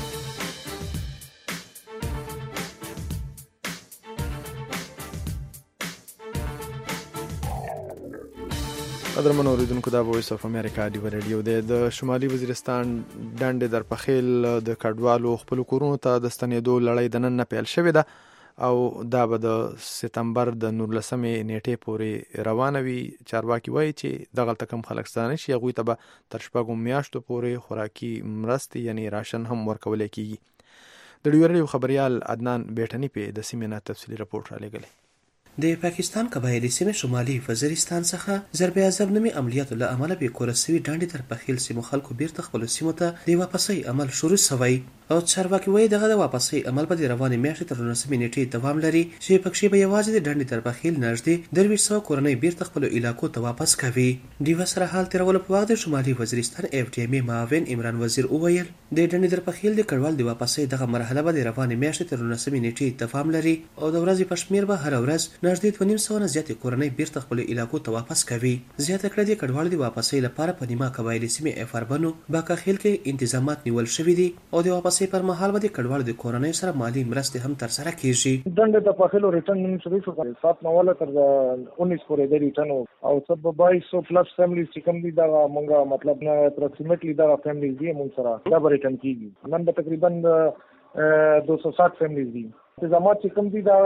قدرمن اوریدونکو دا وایس اف امریکا دی ریډیو د شمالي وزیرستان ډنډ در پخیل د کډوالو خپل کورونو ته د ستنېدو لړۍ د نن نه پیل شوې ده او دا به د سپتمبر د نولسمې نیټې پورې روانه وي. چارواکي وایي چې دغه تکم خلک ستانه شي هغوی ته به تر شپږو میاشتو پورې خوراکي مرستې یعنی راشن هم ورکول کیږي. د ډیو ریډیو خبريال عدنان بیٹنی په د سیمې نه تفصیلی رپورټ را لګلی. د پاکستان قبایلی سیمه شمالي وزیرستان څخه ضرب اعظم نومي عملیاتو له امله به کورسوي ډانډي تر پخیل سیمو خلکو بیرته خپل سیمو ته د واپسۍ عمل شروع شوی او چارواکي وایي دغه د واپسۍ عمل په روانې میاشتې تر نولسمې نیټې دوام لري چې پکې به یوازې د ډانډي تر پخیل نږدې درویش سو کورنۍ بیرته خپل علاقو ته واپس کوي. د وسره حال تیرول په وخت د شمالي وزیرستان اف ډي ام معاون عمران وزیر وویل د ډانډي تر پخیل د کډوال د واپسۍ دغه مرحله به د روانې میاشتې تر نولسمې نیټې دوام لري او د ورځې په شمیر به هر ورځ نږدې دوه نیم سوه نه زیاتې کورنۍ بیرته خپلو علاقو ته واپس کوي. زیاته کړه د کډوالو د واپسۍ لپاره په نیمه قبایلي سیمې افاربنو باکاخیل کې انتظامات نیول شوي دي او د واپسۍ پر مهال به د کډوالو د کورنۍ سره مالي مرستې هم ترسره کیږي. دنده د پاخلو ریټرن نن شروع شو سات نواله تر انیس پورې د ریټرن او سب بایس سو پلس فیملیز چې کوم دي دا مونږه مطلب نه اپروکسیمیټلی دا فیملیز دي مونږ سره دا به ریټرن کیږي. نن به تقریبا دو سو ساٹھ فیملیز دي. انتظامات چې کوم دي دا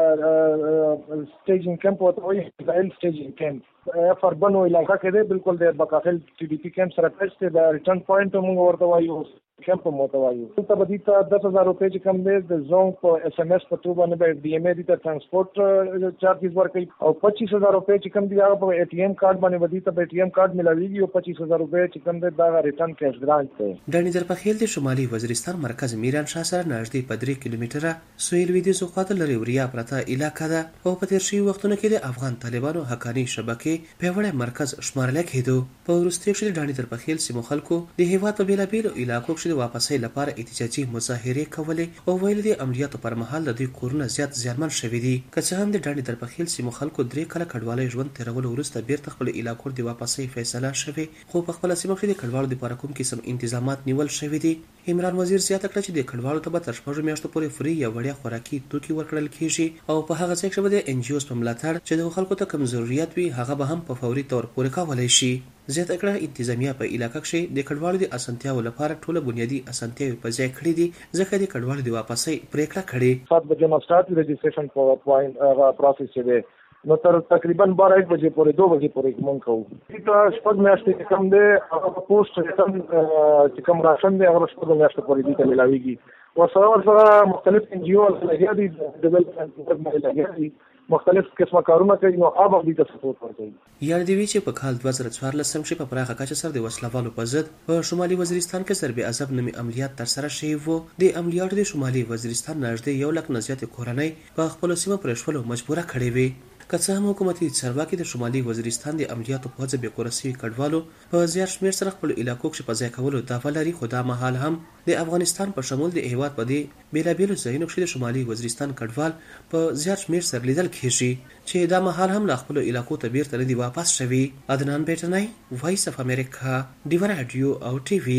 سټیجینګ کیمپ او وایي اسرائیل سټیجینګ کیمپ فربنو علاقہ کې دی بالکل د بکاخل ټي ډي پی کیمپ سره ټچ دی. د ریټرن پوینټ موږ ورته وایو کیمپ موته وایو. ته به دې ته دس هزار روپۍ چې کوم دی د زون په اس ام اس په تو باندې به ډي ام ای دې ته ترانسپورت چارجز ورکړي او پچیس هزار روپۍ چې کوم دی هغه په اے ټي ایم کارت باندې به دې ته به اے ټي ایم کارت ملاويږي او پچیس هزار روپۍ چې کوم دی دا ریټرن کیش ګرانټ دی. ډنډ درپخیل د شمالي وزیرستان مرکز میران شاه سره نږدې په درې کیلومتره سویل لویدیځ خواته لري وریا پرته علاقه ده او په تیر شوي وختونو کې د افغان طالبانو حقاني شبکې پیاوړی مرکز شمارل کېدو. په وروستیو کې د ډنډ درپخیل سیمو خلکو د هیواد په بېلابېلو علاقو کې د واپسۍ لپاره احتجاجي مظاهرې کولې او ویل دي عملیاتو پر مهال د دوی کورونه زیات زیانمن شوي دي. که څه هم د ډنډ درپخیل سیمو خلکو درې کاله کډوالۍ ژوند تېرولو وروسته بیرته خپلو علاقو د واپسۍ فیصله شوې خو په خپله سیمه کې د کډوالو دپاره کوم قسم انتظامات نیول شوي دي. عمران وزیر زیاته کړه چې د کډوالو ته به تر شپږو میاشتو پورې فری یا وړیا خوراکي توکي ورکړل کېږي او په هغه ځای کې به د ان جي اوز په ملاتړ چې د خلکو ته کوم ضرورت وي هغه به هم په فوري طور پوره کولی شي. زیاته کړه انتظامیه په علاقه کې د کډوالو د اسانتیاو لپاره ټوله بنیادي اسانتیاوې په ځای کړي دي ځکه د کډوالو د واپسۍ پریکړه کړې. سات بجې نه سٹارټ رجسټریشن پوینټ پروسس دی نو تر تقریبا بارہ ایک بجے پورې دو بجے پورې مونږ کوو. دا شپږ میاشتې چې کوم دی هغه پوسټ ریټرن چې کوم راشن دی هغه شپږ میاشتې پورې دې ته ملاویږي. ورسره ورسره مختلف ان جی او لګیا دي ډیولپمنټ باندې لګیا دي مختلف قسمه کارونه کوي نو هغه دې ته سپورټ ورکوي. یاد دی چې په کال دوه زره څوارلس کې په پراخه کچه سره د وسلوالو په ضد په شمالي وزیرستان کې ضرب عذاب نومي عملیات ترسره شوي وو. د عملیاتو د شمالي وزیرستان نږدې یو لک نه زیاتې کورنۍ په خپلو سیمو پرېښولو مجبوره کړې وې. که څه هم حکومتي چارواکي د شمالي وزیرستان د عملیاتو په هڅه بې کوره سوي کډوالو په زیات شمېر سره خپلو علاقو کې په ځای کولو دعوه لري خو دا مهال هم د افغانستان په شمول د هیواد په دې بېلابېلو ځایونو کې د شمالي وزیرستان کډوال په زیات شمېر سره لیدل کېږي چې دا مهال هم له خپلو علاقو ته بیرته نه دي واپس شوي. عدنان بیټنی وایس اف امریکا ډیوه راډیو او ټي وي.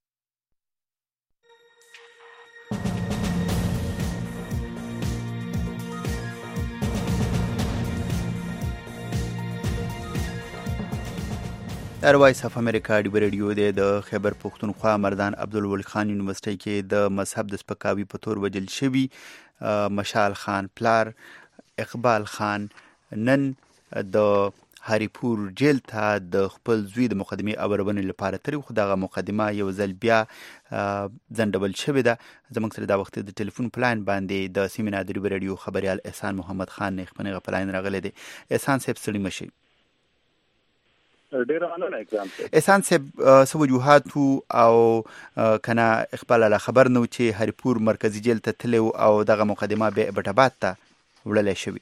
در وایس اف امریکا ډیوه رادیو دی. د خیبر پښتونخوا مردان عبدالولي خان یونیورسيټي کې د مذهب د سپکاوي په تور وجل شوي مشال خان پلار اقبال خان نن د هریپور جیل ته د خپل زوی د مقدمې اورونې لپاره تللی خو دغه مقدمه یو ځل بیا ځنډول شوې ده. زموږ سره دا وخت د ټلیفون په لاین باندې د سیمې نه د ډیوه رادیو خبریال احسان محمد خان نیخپنغه په لاین راغلی دی. احسان صاحب ستړي مشئ. ډیر مننه اکرام صاحب. احسان صاحب څه وجوهاتو او کنه اقبال له خبر نو چې هریپور مرکزی جیل ته تللی او دغه مقدمه به بټاباد ته وړلی شوي؟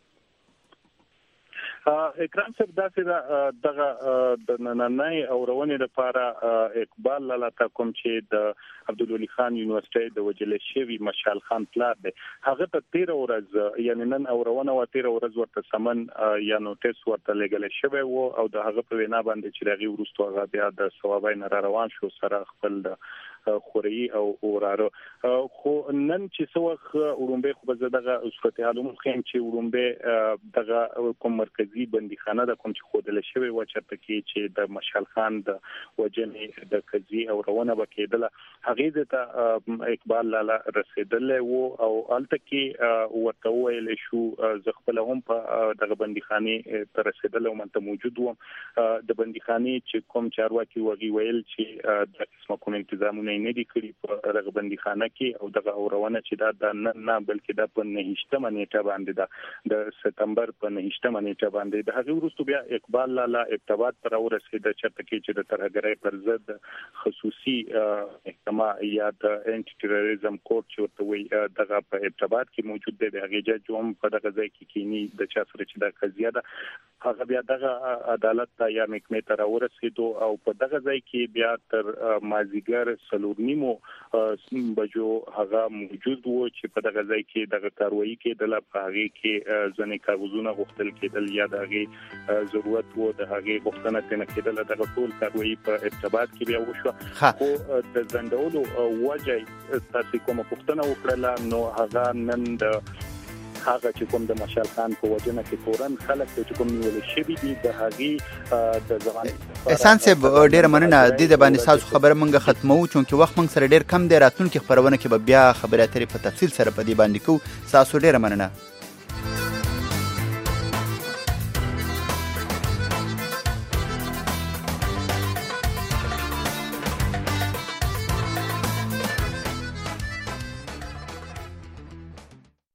اکرام صاحب داسې دغه د نننۍ اورونې لپاره اقبال لاله ته کوم چې د عبدالولي خان یونیورسيټي د وجل شوي مشال خان پلار دی هغه ته تیر ورځ یعنی نن اورونه و تیر ورځ ورته سمن یا نوټیس ورته لګل شوی وو او د هغه په وینا باندې چې دغه ورستو هغه بیا د ثوابای نه روان شو سره خپل د خوري او اورارو خو نن چې څوخ ورومبه خو به دغه صورت حالوم خیم چې ورومبه دغه کوم مرکزی بندیخانه د کوم چې خودل شوی و چرته کې چې د مشال خان د وجنې د قضیه او روانه وکیدله هغه ته اقبال لاله رسیدل وو او الته کې ورته ویل شو ز خپل هم په دغه بندیخانه تر رسیدل او منته موجود وو د بندیخانه چې کوم چارواکي وغي ویل چې د قسمه کوم تنظیمونه نه دي کړی په دغه بندیخانه کې او دغه اورونه چې دا د نه بلکې د په نهشته منېټه باندې د سپتمبر په نهشته منېټه باندې د هغه وروسته بیا اقبال لالا ابتباد پر ورسېد چې تکي چې د ترهګرۍ پر ضد خصوصي محکمه یا د انټي ټیرریزم کورټ چې ورته وایي دغه په ابتباد کې موجود دی. د هغې جج هم په دغه ځای کې کینی د چا سره چې دا قضیه ده هغه بیا دغه عدالت ته یا محکمې ته راورسېدو او په دغه ځای کې بیا تر مازدیګر څلور نیمو بجو هغه موجود و چې په دغه ځای کې دغه کاروایي کېدله. په هغې کې ځینې کاغذونه غوښتل کېدل یا د هغې ضرورت و د هغې غوښتنه ترېنه کېدله. دغه ټول کاروایي په ارتباط کې بیا وشوه. خو د ځنډولو وجه تاسو کومه پوښتنه وکړله نو هغه نن د هغه چې کوم د مشال خان په وجنه کې تورن خلک چې کوم نیول شوی دي د هغه د ځوان احسان صاحب ډیر مننه. د دې باندې تاسو خبره مونږه ختمو چونکه وخت مونږ سره ډیر کم دی. راتلونکي خبرونه کې به بیا خبرې اترې په تفصیل سره په دې باندې کوو. تاسو ډیر مننه.